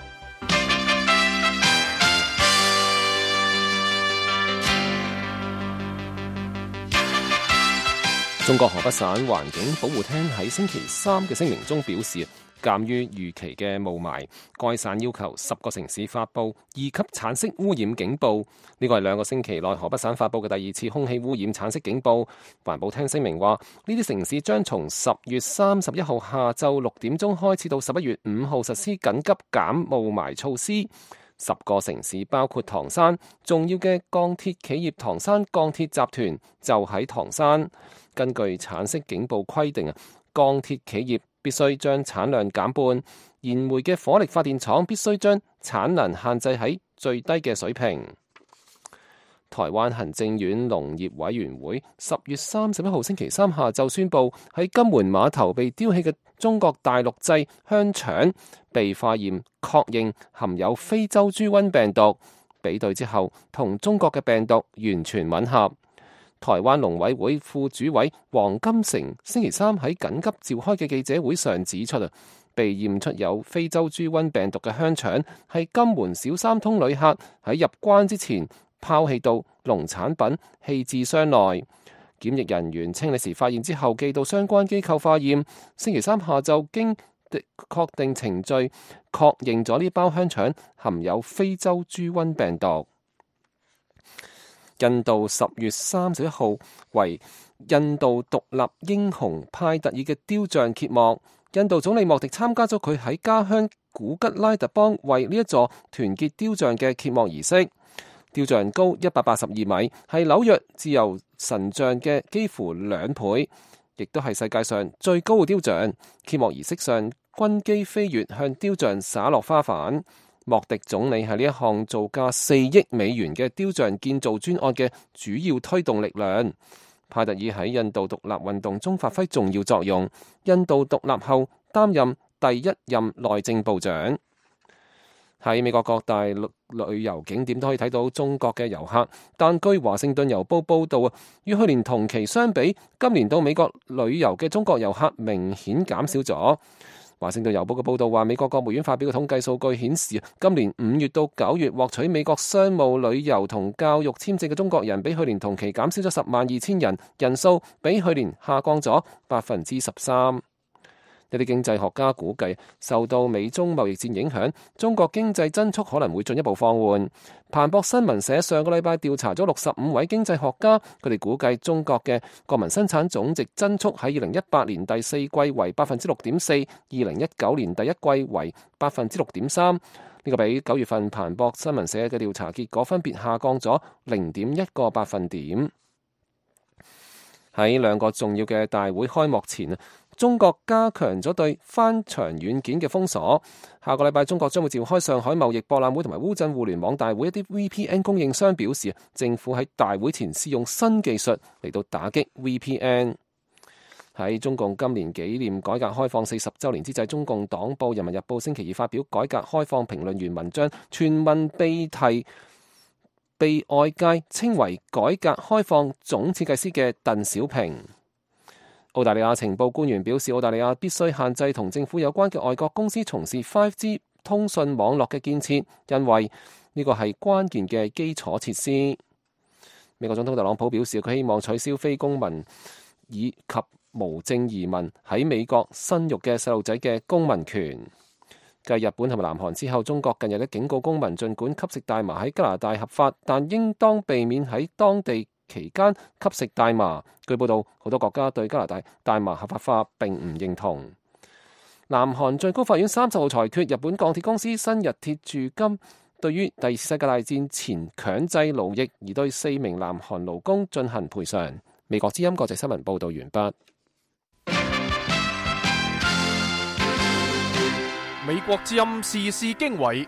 中國河北省環境保護廳喺星期三嘅聲明中表示，鑑於預期嘅霧霾，該省要求10個城市發布2級橙色污染警報。呢個係2個星期內河北省發布嘅第2次空氣污染橙色警報。環保廳聲明話，呢啲城市將從10月31號下晝6點鐘開始到11月5號實施緊急減霧霾措施。10個城市包括唐山，重要嘅鋼鐵企業唐山鋼鐵集團就喺唐山。根據橙色警報規定，鋼鐵企業必須將產量減半，燃煤嘅火力發電廠必須將產能限制喺最低嘅水平。台灣行政院農業委員會10月31號星期三下晝宣布，喺金門碼頭被丟棄嘅中國大陸製香腸被化驗確認含有非洲豬瘟病毒，比對之後同中國嘅病毒完全吻合。台灣農委會副主委黃金城星期三喺緊急召開嘅記者會上指出，被驗出有非洲豬瘟病毒嘅香腸係金門小三通旅客喺入關之前拋棄到農產品棄置箱內，檢疫人員清理時發現之後寄到相關機構化驗，星期三下晝經確定程序確認咗呢包香腸含有非洲豬瘟病毒。印度10月31號為印度獨立英雄派特爾嘅雕像揭幕，印度總理莫迪參加咗佢喺家鄉古吉拉特邦為呢一座團結雕像嘅揭幕儀式。雕像高182米，係紐約自由神像嘅幾乎2倍，亦都係世界上最高嘅雕像。揭幕儀式上，軍機飛越向雕像灑落花瓣。莫迪總理係呢一項造價4億美元嘅雕像建造專案嘅主要推動力量。派特爾喺印度獨立運動中發揮重要作用。印度獨立後擔任第1任內政部長。喺美國各大旅遊景點都可以睇到中國嘅遊客，但據華盛頓郵報報道，與去年同期相比，今年到美國旅遊嘅中國遊客明顯減少咗。華盛頓郵報嘅報道話，美國國務院發表嘅統計數據顯示，今年5月到9月獲取美國商務旅遊同教育簽證嘅中國人比去年同期減少咗102000人，人數比去年下降咗13%。一啲經濟學家估計，受到美中貿易戰影響，中國經濟增速可能會進一步放緩。彭博新聞社上個禮拜調查咗65位經濟學家，佢哋估計中國嘅國民生產總值增速喺2018年第4季為6.4%， 2019年第一季為6.3%。呢個比9月份彭博新聞社嘅調查結果分別下降咗0.1個百分點。喺2個重要嘅大會開幕前，中國加強咗對翻牆軟件嘅封鎖。下個禮拜，中國將會召開上海貿易博覽會同埋烏鎮互聯網大會。一啲 VPN 供應商表示，政府喺大會前試用新技術嚟到打擊 VPN。喺中共今年紀念改革開放40週年之際，中共黨報《人民日報》星期二發表改革開放評論員文章，全文被外界稱為改革開放總設計師嘅鄧小平。澳大利亞情報官員表示，澳大利亞必須限制同政府有關嘅外國公司從事 5G 通訊網絡嘅建設，因為呢個係關鍵嘅基礎設施。美國總統特朗普表示，佢希望取消非公民以及無證移民喺美國生育嘅細路仔嘅公民權。繼日本同埋南韓之後，中國近日警告公民，儘管吸食大麻喺加拿大合法，但應當避免喺當地期間吸食大麻。據報道，好多國家對加拿大大麻合法化並唔認同。南韓最高法院30號裁決，日本鋼鐵公司新日鐵住金對於第二次世界大戰前強制勞役而對4名南韓勞工進行賠償。美國之音國際新聞報導完畢。 美國之音時事經緯，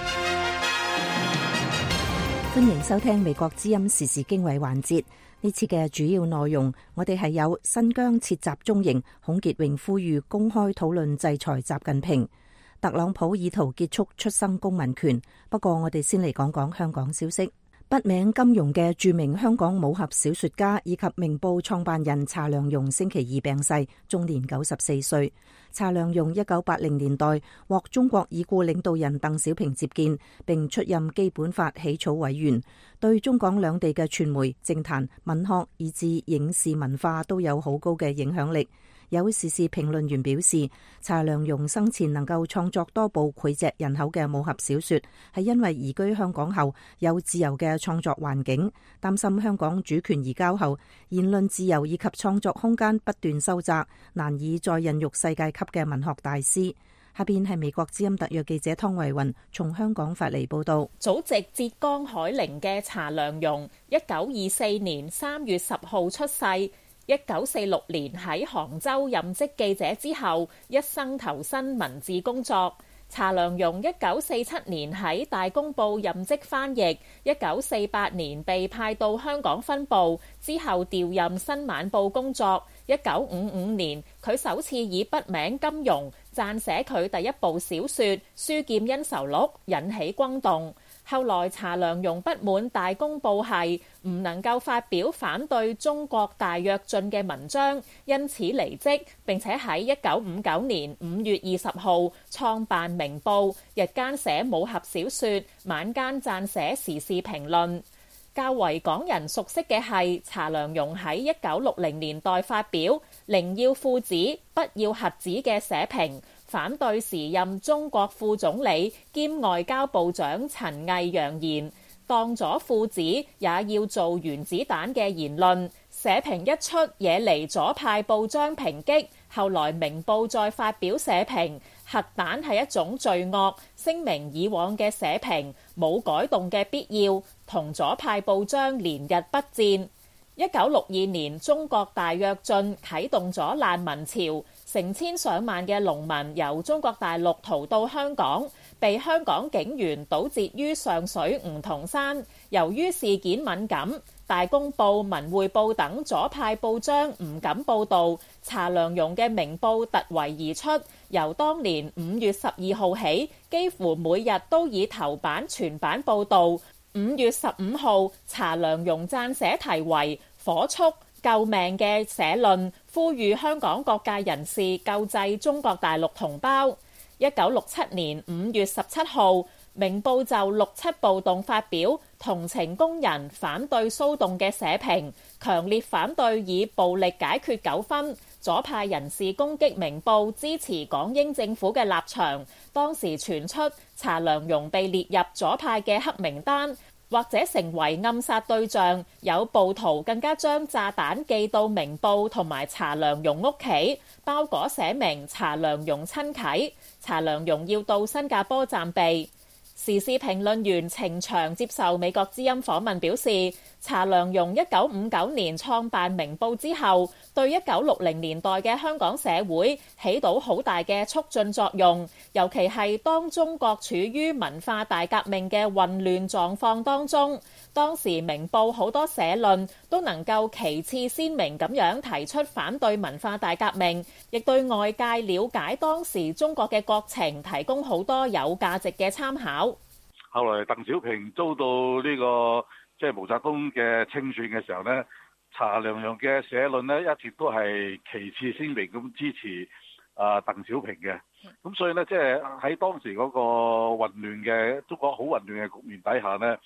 歡迎收聽美國之音時事經緯環節。呢次嘅主要內容，我哋係有新疆設集中營，孔潔榮呼籲公開討論制裁習近平。特朗普意圖結束出生公民權。不過我哋先嚟講講香港消息。筆名金庸嘅著名香港武俠小說家以及明報創辦人查良鏞星期二病逝，終年94歲。查良鏞1980年代獲中國已故領導人鄧小平接見，並出任基本法起草委員，對中港兩地嘅傳媒、政壇、文學以至影視文化都有好高嘅影響力。有時事評論員表示，查良鏞生前能夠創作多部膾炙人口嘅武俠小說，係因為移居香港後有自由嘅創作環境。擔心香港主權移交後，言論自由以及創作空間不斷收窄，難以再孕育世界級嘅文學大師。下邊係美國之音特約記者湯慧雲從香港發嚟報道。 祖籍浙江海寧嘅查良鏞，1924年3月10號出世。1946年喺杭州任職記者之後，一生投身文字工作。查良鏞1947年喺大公報任職翻譯，1948年被派到香港分部，之後調任新晚報工作。1955年，佢首次以筆名金庸撰寫佢第一部小說《書劍恩仇錄》，引起轟動。後來查良鏞不滿大公報係唔能夠發表反對中國大躍進嘅文章，因此離職，並且喺1959年5月20號創辦明報，日間寫武俠小說，晚間撰寫時事評論。較為港人熟悉嘅係查良鏞喺1960年代發表《寧要父子，不要核子》嘅社評，反對時任中國副總理兼外交部長陳毅揚言當咗父子也要做原子彈嘅言論。社評一出，惹嚟左派報章抨擊。後來明報再發表社評，核彈係一種罪惡，聲明以往嘅社評冇改動嘅必要，同左派報章連日不戰。1962年中國大躍進啟動咗難民潮，成千上萬嘅農民由中國大陸逃到香港，被香港警員堵截於上水梧桐山。由於事件敏感，大公報、文匯報等左派報章唔敢報導，查良鏞嘅明報突圍而出，由當年5月12號起，幾乎每日都以頭版全版報導。5月15號，查良鏞撰寫題為《火速救命》嘅社論，呼籲香港各界人士救濟中國大陸同胞。1967年5月17號，明報就6七暴動發表同情工人反對騷動嘅社評，強烈反對以暴力解決糾紛。左派人士攻擊明報支持港英政府嘅立場，當時傳出查良鏞被列入左派嘅黑名單，或者成為暗殺對象。有暴徒更加將炸彈寄到明報同埋查良鏞屋企，包裹寫明查良鏞親啟。查良鏞要到新加坡暫避。時事評論員程翔接受美國之音訪問表示，查良鏞1959年創辦明報之後，對1960年代嘅香港社會起到好大嘅促進作用，尤其係當中國處於文化大革命嘅混亂狀況當中，當時明報好多社論都能夠旗幟鮮明咁樣提出反對文化大革命，亦對外界了解當時中國嘅國情提供好多有價值嘅參考。 後來鄧小平遭到呢個毛澤東嘅清算嘅時候呢，查良鏞嘅社論呢一直都係旗幟鮮明咁支持鄧小平嘅。咁所以呢，即係喺當時嗰個混亂嘅中國好混亂嘅局面底下呢，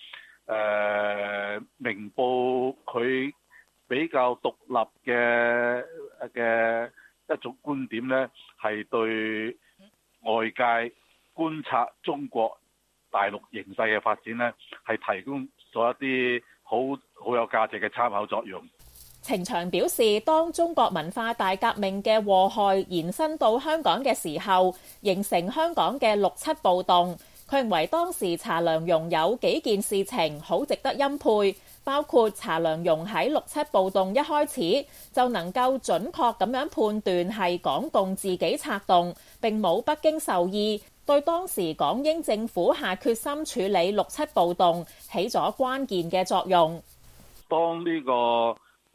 明報佢比較獨立嘅一種觀點呢，係對外界觀察中國大陸形勢嘅發展呢，係提供咗一啲好有價值嘅參考作用。 程翔表示，當中國文化大革命嘅禍害延伸到香港嘅時候，形成香港嘅六七暴動。佢認為當時查良鏞有幾件事情好值得欽佩，包括查良鏞喺六七暴動一開始就能夠準確咁樣判斷係港共自己策動，並冇北京授意，對當時港英政府下決心處理六七暴動起咗關鍵嘅作用。 當呢個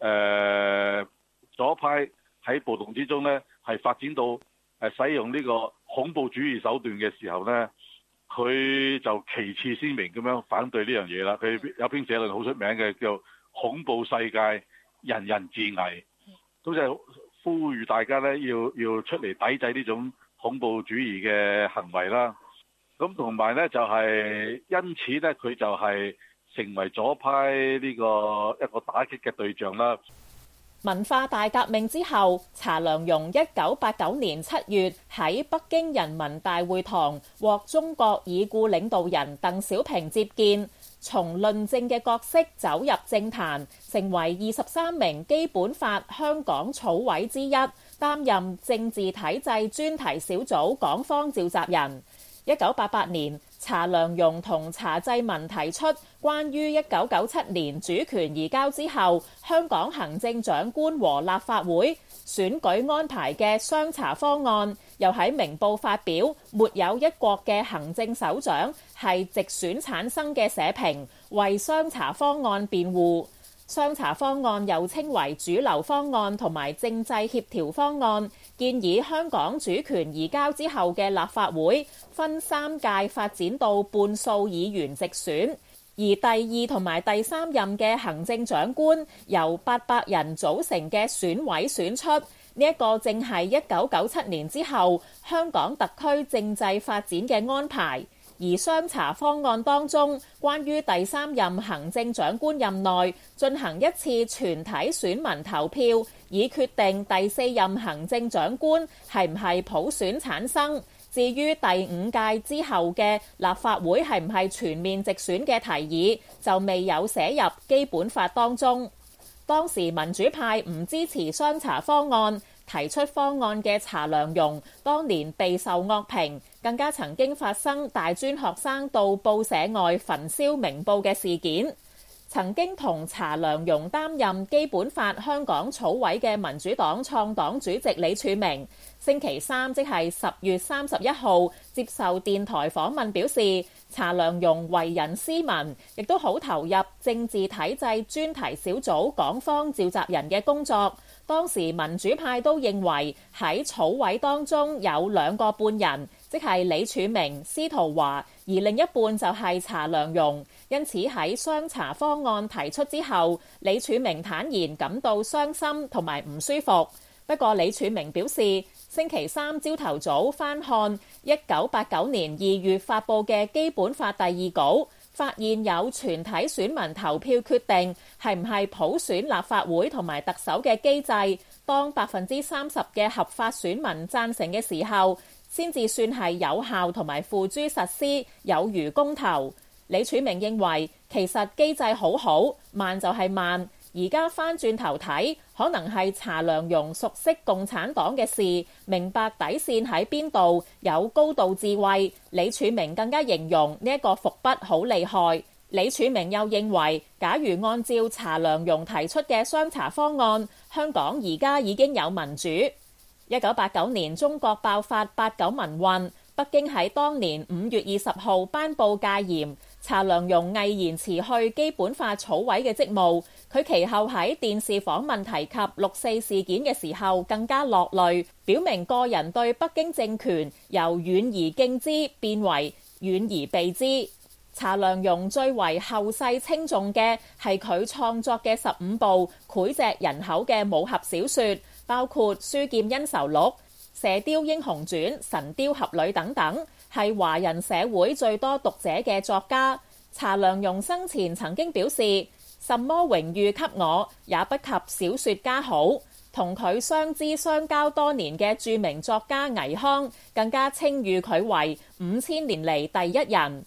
左派喺暴動之中呢，係發展到使用呢個恐怖主義手段嘅時候呢，佢就旗幟鮮明咁樣反對呢樣嘢啦。佢有篇社論好出名嘅，叫恐怖世界人人自危，咁就呼籲大家呢要出嚟抵制呢種恐怖主義嘅行為啦。咁同埋呢，就係因此呢，佢就係成為左派呢個一個打擊嘅對象啦。 文化大革命之後，查良鏞1989年7月喺北京人民大會堂獲中國已故領導人鄧小平接見，從論政嘅角色走入政壇，成為23名基本法香港草委之一，擔任政治體制專題小組港方召集人。1988年，查良鏞同查濟民提出關於1997年主權移交之後香港行政長官和立法會選舉安排嘅雙查方案，又喺明報發表沒有一國嘅行政首長係直選產生嘅社評，為雙查方案辯護。雙查方案又稱為主流方案同埋政制協調方案，建議香港主權移交之後嘅立法會分3屆發展到半數議員直選，而第2同埋第3任嘅行政長官由800人組成嘅選委選出。呢一個正係1997年之後香港特區政制發展嘅安排。而雙查方案當中，關於第3任行政長官任內進行一次全體選民投票，以決定第4任行政長官係唔係普選產生。至於第5屆之後嘅立法會係唔係全面直選嘅提議，就未有寫入基本法當中。當時民主派唔支持雙查方案，提出方案嘅查良鏞當年備受惡評，更加曾經發生大專學生到報社外焚燒明報嘅事件。曾經同查良鏞擔任基本法香港草委嘅民主黨創黨主席李柱銘，星期三即係10月31號接受電台訪問表示，查良鏞為人斯文，亦都好投入政治體制專題小組港方召集人嘅工作。當時民主派都認為喺草委當中有2個半人，即係李柱銘、司徒華，而另一半就係查良鏞。因此喺雙查方案提出之後，李柱銘坦言感到傷心同埋唔舒服。不過李柱銘表示，星期三朝頭早翻看1989年2月發布嘅基本法第2稿，發現有全體選民投票決定係唔係普選立法會同埋特首嘅機制，當30%嘅合法選民贊成嘅時候，先至算係有效同埋付諸實施，有如公投。李柱銘認為其實機制好好，慢就係慢。而家翻轉頭睇，可能係查良鏞熟悉共產黨嘅事，明白底線喺邊度，有高度智慧。李柱銘更加形容呢一個伏筆好厲害。李柱銘又認為，假如按照查良鏞提出嘅雙查方案，香港而家已經有民主。1989年中國爆發8·9民運，北京喺當年5月20號頒布戒嚴，查良鏞毅然辭去基本法草委嘅職務。佢其後喺電視訪問提及6四事件嘅時候，更加落淚，表明個人對北京政權由遠而敬之變為遠而避之。查良鏞最為後世稱頌嘅係佢創作嘅15部膾炙人口嘅武俠小說，包括《書劍恩仇錄》、《射雕英雄傳》、《神雕俠侶》等等，係華人社會最多讀者嘅作家。查良鏞生前曾經表示，什麼榮譽給我，也不及小說家好。同佢相知相交多年嘅著名作家倪匡，更加稱譽佢為5000年嚟第一人。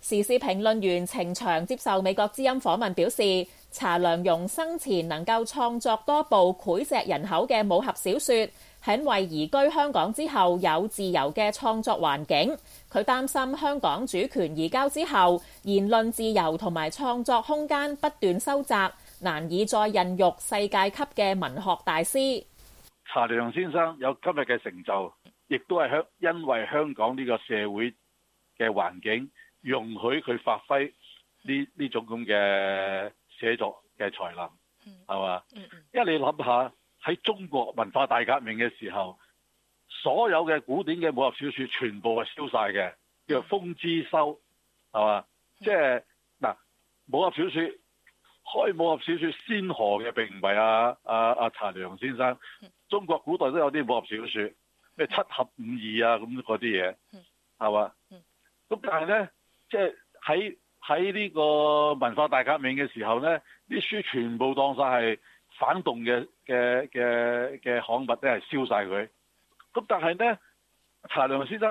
時事評論員程翔接受美國之音訪問表示，查良鏞生前能夠創作多部膾炙人口嘅武俠小說，係因為移居香港之後有自由嘅創作環境。佢擔心香港主權移交之後，言論自由同埋創作空間不斷收窄，難以再孕育世界級嘅文學大師。 查良鏞先生有今日嘅成就，亦都係因為香港呢個社會嘅環境容許佢發揮呢種咁嘅寫作嘅才能，係嘛？因為你諗下喺中國文化大革命嘅時候，所有嘅古典嘅武俠小說全部係燒晒嘅，叫做風之收，係嘛？即係嗱，武俠小說開武俠小說先河嘅並唔係阿查良鏞先生，中國古代都有啲武俠小說，咩七俠五義啊咁嗰啲嘢，係嘛？咁但係咧，即係喺呢個文化大革命嘅時候咧，啲書全部當晒係反動嘅刊物，都係燒晒佢。咁但係咧，查良鏞先生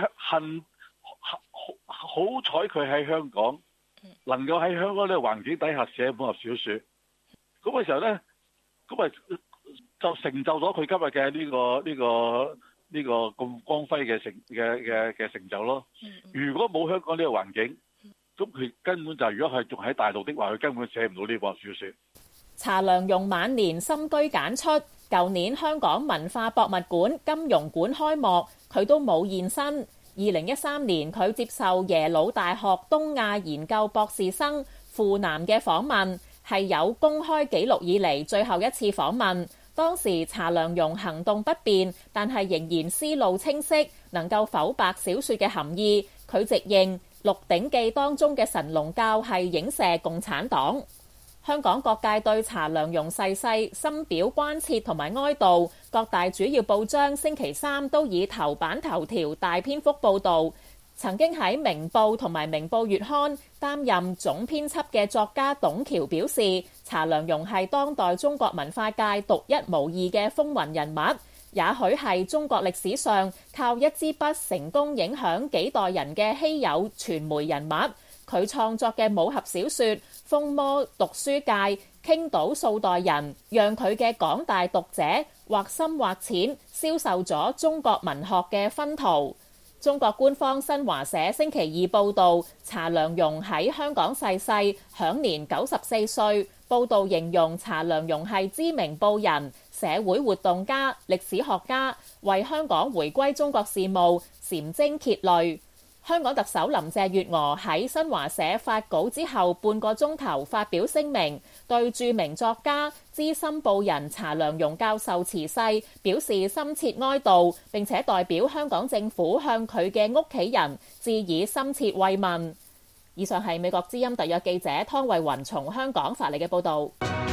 好彩佢喺香港，能夠喺香港呢個環境底下寫武俠小說，咁嘅時候咧，咁咪就成就咗佢今日嘅呢個咁光輝嘅成就咯。如果冇香港呢個環境，咁佢根本就如果係仲喺大陸的話，佢根本寫唔到呢部小說。 查良鏞晚年深居簡出，舊年香港文化博物館金融館開幕，佢都冇現身。2013年佢接受耶魯大學東亞研究博士生傅南嘅訪問，係有公開紀錄以嚟最後一次訪問。當時查良鏞行動不便，但係仍然思路清晰，能夠剖白小說嘅含義。佢直認《鹿鼎記》當中嘅神龍教係影射共產黨。香港各界對查良鏞逝世深表關切同埋哀悼，各大主要報章星期三都以頭版頭條大篇幅報導。曾經喺《明報》同埋《明報月刊》擔任總編輯嘅作家董橋表示，查良鏞係當代中國文化界獨一無二嘅風雲人物，也許係中國歷史上靠一支筆成功影響幾代人嘅稀有傳媒人物。佢創作嘅武俠小說風靡讀書界，傾倒數代人，讓佢嘅廣大讀者或深或淺銷售咗中國文學嘅薰陶。中國官方新華社星期二報導，查良鏞喺香港逝世，享年94歲。報導形容查良鏞係知名報人、社會活動家、歷史學家，為香港回歸中國事務禪精竭慮。香港特首林鄭月娥喺新華社發稿之後半個鐘頭發表聲明，對著名作家、資深報人查良鏞教授辭世表示深切哀悼，並且代表香港政府向佢嘅屋企人致以深切慰問。以上係美國之音特約記者湯慧雲從香港發嚟嘅報導。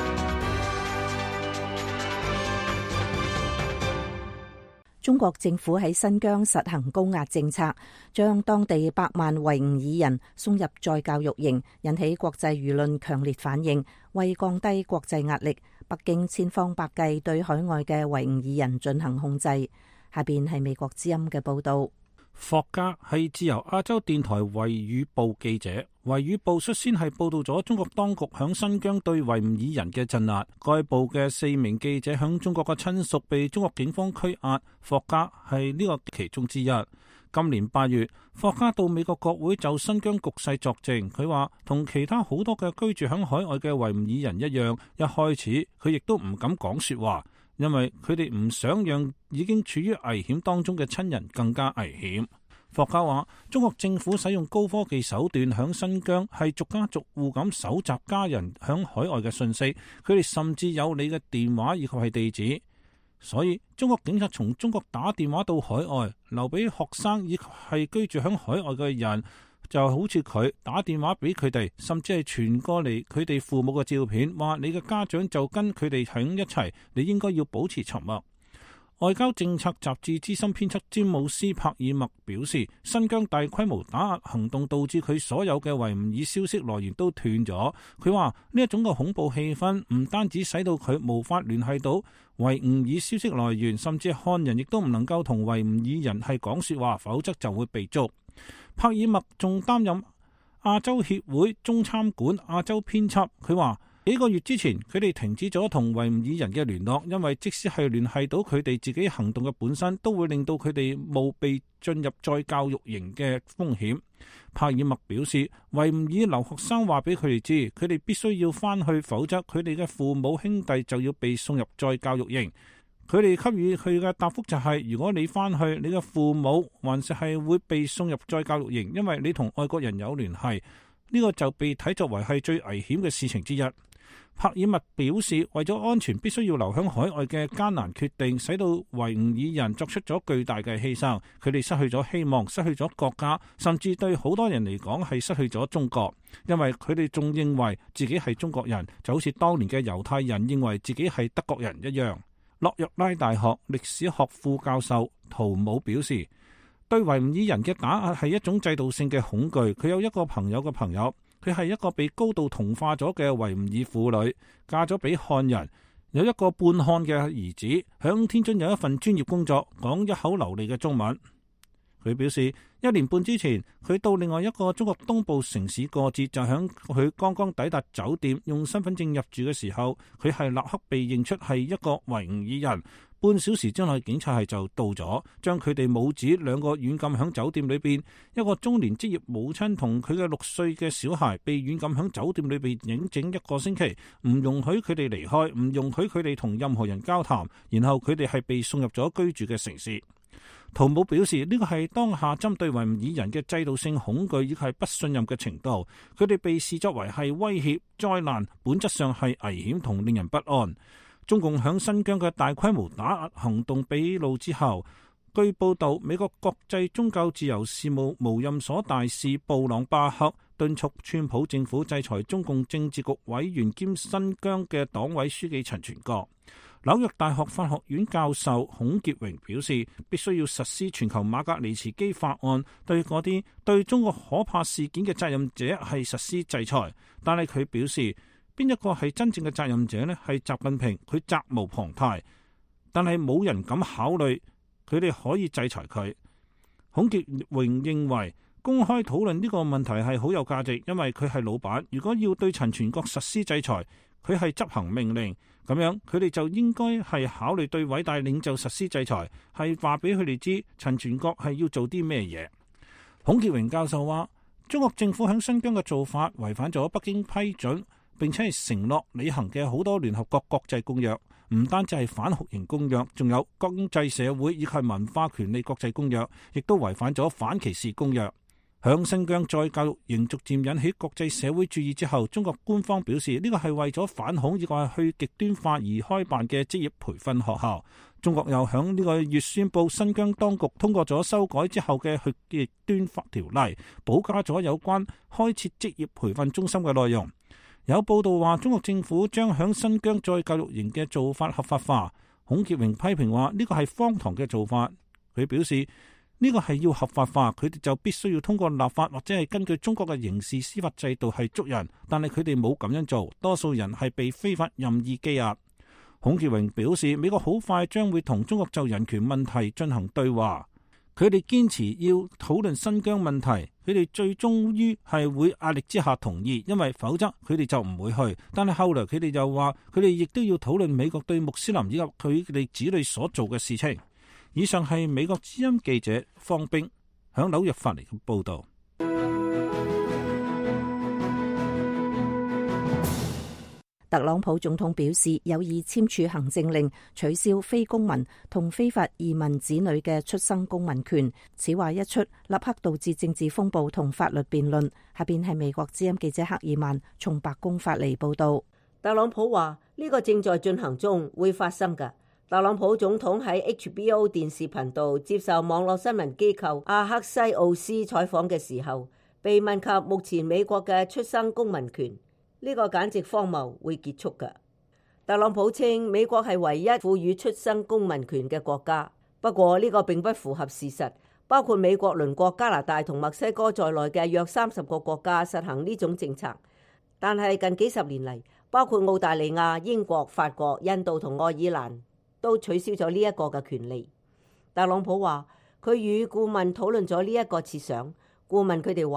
中國政府喺新疆實行高壓政策，將當地百萬維吾爾人送入再教育營，引起國際輿論強烈反應。為降低國際壓力，北京千方百計對海外嘅維吾爾人進行控制。下邊係美國之音嘅報導。 霍家係自由亞洲電台維語部記者，維語部率先係報道咗中國當局響新疆對維吾爾人嘅鎮壓。該部嘅4名記者響中國嘅親屬被中國警方拘押，霍家係呢個其中之一。今年8月，霍家到美國國會就新疆局勢作證，佢話同其他好多嘅居住響海外嘅維吾爾人一樣，一開始佢亦都唔敢講說話。因為佢哋唔想讓已經處於危險當中嘅親人更加危險。霍家話，中國政府使用高科技手段響新疆係逐家逐戶咁搜集家人響海外嘅信息，佢哋甚至有你嘅電話以及係地址。所以中國警察從中國打電話到海外，留俾學生以及係居住響海外嘅人，就好似佢打電話俾佢哋，甚至係傳過嚟佢哋父母嘅照片，話你嘅家長就跟佢哋喺一齊，你應該要保持沉默。外交政策雜誌資深編輯詹姆斯·帕爾默表示，新疆大規模打壓行動導致佢所有嘅維吾爾消息來源都斷咗。佢話呢一種嘅恐怖氣氛唔單止使到佢無法聯繫到維吾爾消息來源，甚至漢人亦都唔能夠同維吾爾人係講說話，否則就會被捉。帕爾默仲擔任亞洲協會中參館亞洲編輯，佢話幾個月之前佢哋停止咗同維吾爾人嘅聯絡，因為即使係聯繫到佢哋自己行動嘅本身，都會令到佢哋冒被進入再教育營嘅風險。帕爾默表示，維吾爾留學生話俾佢哋知，佢哋必須要翻去，否則佢哋嘅父母兄弟就要被送入再教育營。佢哋給予佢嘅答覆就係，如果你翻去，你嘅父母還是係會被送入再教育營，因為你同外國人有聯繫，呢個就被睇作為係最危險嘅事情之一。帕爾默表示，為咗安全必須要留響海外嘅艱難決定，使到維吾爾人作出咗巨大嘅犧牲，佢哋失去咗希望，失去咗國家，甚至對好多人嚟講係失去咗中國，因為佢哋仲認為自己係中國人，就好似當年嘅猶太人認為自己係德國人一樣。諾約拉大學歷史學副教授圖姆表示，對維吾爾人嘅打壓係一種制度性嘅恐懼。佢有一個朋友嘅朋友，佢係一個被高度同化咗嘅維吾爾婦女，嫁咗俾漢人，有一個半漢嘅兒子，響天津有一份專業工作，講一口流利嘅中文。佢表示，1年半之前，佢到另外一個中國東部城市過節，就響佢剛剛抵達酒店用身份證入住嘅時候，佢係立刻被認出係一個維吾爾人。半小時之內，警察係就到咗，將佢哋母子2個軟禁響酒店裏邊。一個中年職業母親同佢嘅6歲嘅小孩被軟禁響酒店裏邊整1個星期，唔容許佢哋離開，唔容許佢哋同任何人交談，然後佢哋係被送入咗居住嘅城市。圖姆表示，呢個係當下針對維吾爾人嘅制度性恐懼以及係不信任嘅程度，佢哋被視作為係威脅、災難，本質上係危險同令人不安。中共響新疆嘅大規模打壓行動披露之後，據報道，美國國際宗教自由事務無任所大使布朗巴克敦促川普政府制裁中共政治局委員兼新疆嘅黨委書記陳全國。紐約大學法學院教授孔傑榮表示，必須要實施全球馬格尼茨基法案，對嗰啲對中國可怕事件嘅責任者係實施制裁。但係佢表示，邊一個係真正嘅責任者呢？係習近平，佢責無旁貸。但係冇人敢考慮佢哋可以制裁佢。孔傑榮認為，公開討論呢個問題係好有價值，因為佢係老闆。如果要對陳全國實施制裁，佢係執行命令，咁樣佢哋就應該係考慮對偉大領袖實施制裁，係話俾佢哋知陳全國係要做啲咩嘢。孔傑榮教授話，中國政府喺新疆嘅做法違反咗北京批准並且係承諾履行嘅好多聯合國國際公約，唔單止係反酷刑公約，仲有經濟社會以及文化權利國際公約，亦都違反咗反歧視公約。響新疆再教育營逐漸引起國際社會注意之後，中國官方表示呢個係為咗反恐以及係去極端化而開辦嘅職業培訓學校。中國又響呢個月宣布，新疆當局通過咗修改之後嘅去極端法條例，補加咗有關開設職業培訓中心嘅內容。有報道話，中國政府將響新疆再教育營嘅做法合法化。孔傑榮批評話呢個係荒唐嘅做法。佢表示呢個係要合法化，佢哋就必須要通過立法或者係根據中國嘅刑事司法制度係捉人，但係佢哋冇咁樣做，多數人係被非法任意羈押。孔傑榮表示，美國好快將會同中國就人權問題進行對話。佢哋堅持要討論新疆問題，佢哋最終於係會壓力之下同意，因為否則佢哋就唔會去。但係後來佢哋又話，佢哋亦都要討論美國對穆斯林以及佢哋子女所做嘅事情。以上係美國之音記者方冰響紐約發嚟嘅報道。 特朗普總統表示有意簽署行政令，取消非公民同非法移民子女嘅出生公民權。此話一出，立刻導致政治風暴同法律辯論。下邊係美國之音記者赫爾曼從白宮發嚟報道。 特朗普話呢個正在進行中，會發生㗎。特朗普總統喺 HBO 電視頻道接受網絡新聞機構阿克西奧斯採訪嘅時候，被問及目前美國嘅出生公民權，呢個簡直荒謬，會結束㗎。特朗普稱美國係唯一賦予出生公民權嘅國家，不過呢個並不符合事實。包括美國鄰國加拿大同墨西哥在內嘅約30個國家實行呢種政策，但係近幾十年嚟，包括澳大利亞、英國、法國、印度同愛爾蘭都取消咗呢一個嘅權利。特朗普話佢與顧問討論咗呢一個設想，顧問佢哋話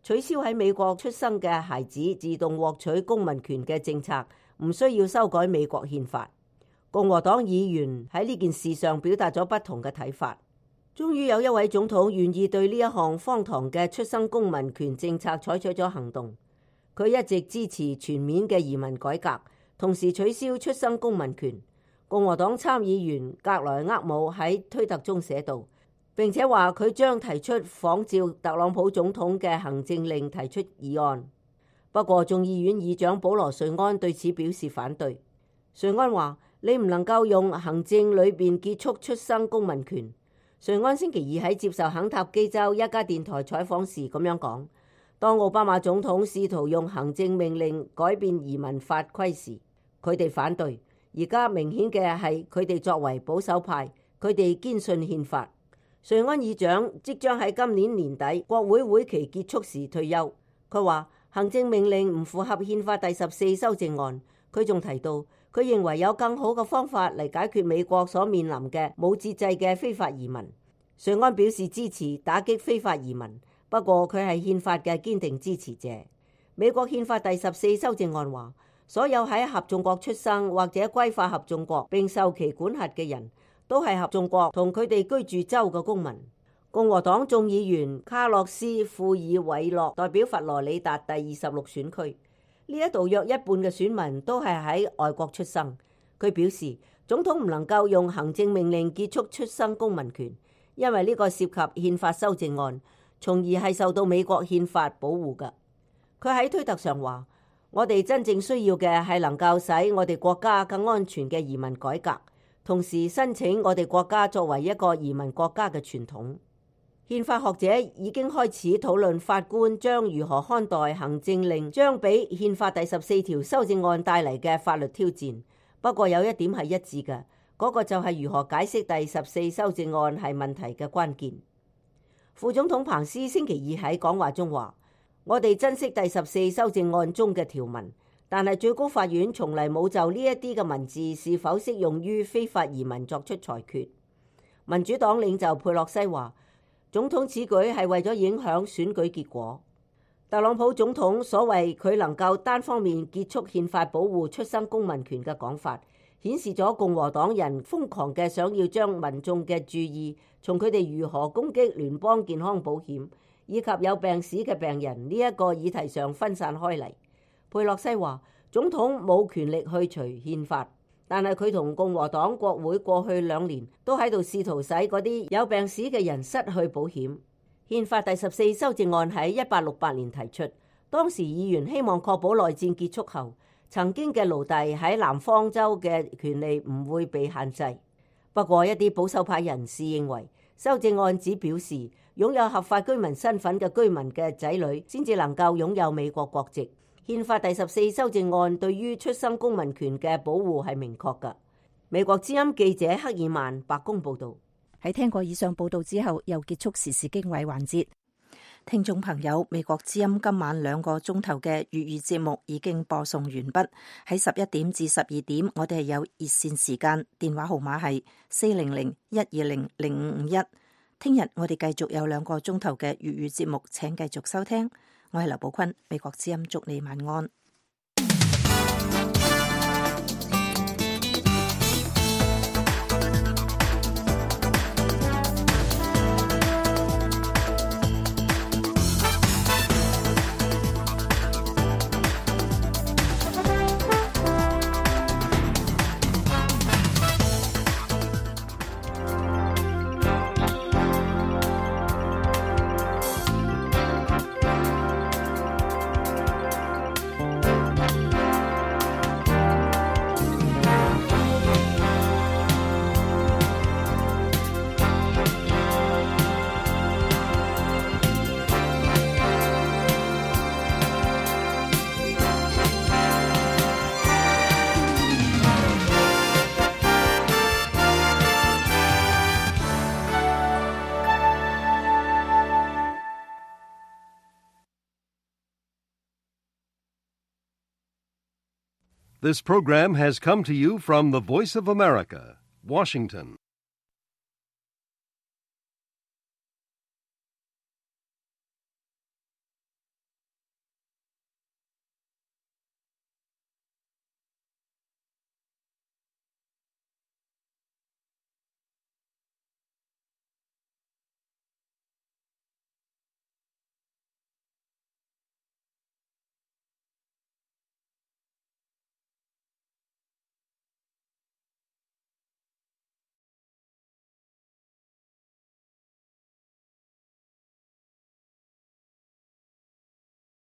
取消喺美國出生嘅孩子自動獲取公民權嘅政策，唔需要修改美國憲法。共和黨議員喺呢件事上表達咗不同嘅睇法。終於有一位總統願意對呢一項荒唐嘅出生公民權政策採取咗行動。佢一直支持全面嘅移民改革，同時取消出生公民權。共和黨參議員格萊厄姆喺推特中寫道，並且話佢將提出仿照特朗普總統嘅行政令提出議案。不過眾議院議長保羅瑞安對此表示反對。瑞安話：你唔能夠用行政裏邊結束出生公民權。瑞安星期二喺接受肯塔基州一家電台採訪時咁樣講：當奧巴馬總統試圖用行政命令改變移民法規時，佢哋反對。而家明顯嘅係佢哋作為保守派，佢哋堅信憲法。瑞安議長即將喺今年年底國會會期結束時退休。佢話行政命令唔符合憲法第14修正案。佢仲提到，佢認為有更好嘅方法嚟解決美國所面臨嘅冇節制嘅非法移民。瑞安表示支持打擊非法移民，不過佢係憲法嘅堅定支持者。美國憲法第14修正案話，所有喺合眾國出生或者歸化合眾國並受其管轄嘅人都係合眾國同佢哋居住州嘅公民。共和黨眾議員卡洛斯·庫爾韋諾代表佛羅里達第26選區，呢一度約一半嘅選民都係喺外國出生。佢表示總統唔能夠用行政命令結束出生公民權，因為呢個涉及憲法修正案，從而係受到美國憲法保護嘅。佢喺推特上話：我哋真正需要嘅係能夠使我哋國家更安全嘅移民改革，同時申請我哋國家作為一個移民國家嘅傳統。憲法學者已經開始討論法官將如何看待行政令將俾憲法第14條修正案帶嚟嘅法律挑戰。不過有一點係一致嘅，嗰個就係如何解釋第14修正案係問題嘅關鍵。副總統彭斯星期二喺講話中話：我哋珍惜第14修正案中嘅條文，但係最高法院從嚟冇就呢一啲嘅文字是否適用於非法移民作出裁決。民主黨領袖佩洛西話：總統此舉係為咗影響選舉結果。特朗普總統所謂佢能夠單方面結束憲法保護出生公民權嘅講法，顯示咗共和黨人瘋狂嘅想要將民眾嘅注意從佢哋如何攻擊聯邦健康保險以及有病史嘅病人呢一個議題上分散開嚟。佩洛西話：總統冇權力去除憲法，但係佢同共和黨國會過去2年都喺度試圖使嗰啲有病史嘅人失去保險。憲法第14修正案喺1868年提出，當時議員希望確保內戰結束後，曾經嘅奴隸喺南方州嘅權利唔會被限制。不過一啲保守派人士認為，修正案只表示擁有合法居民身份嘅居民嘅仔女先至能夠擁有美國國籍。憲法第14修正案對於出生公民權嘅保護係明確㗎。美國之音記者克爾曼白宮報導。 喺聽過以上報導之後，又結束時事經緯環節。聽眾朋友，美國之音今晚2個鐘頭嘅粵語節目已經播送完畢。喺11點至12點，我哋係有熱線時間，電話號碼係400-120-0551。聽日我哋繼續有2個鐘頭嘅粵語節目，請繼續收聽。我係劉寶坤，美國之音祝你晚安。 This program has come to you from the Voice of America, Washington.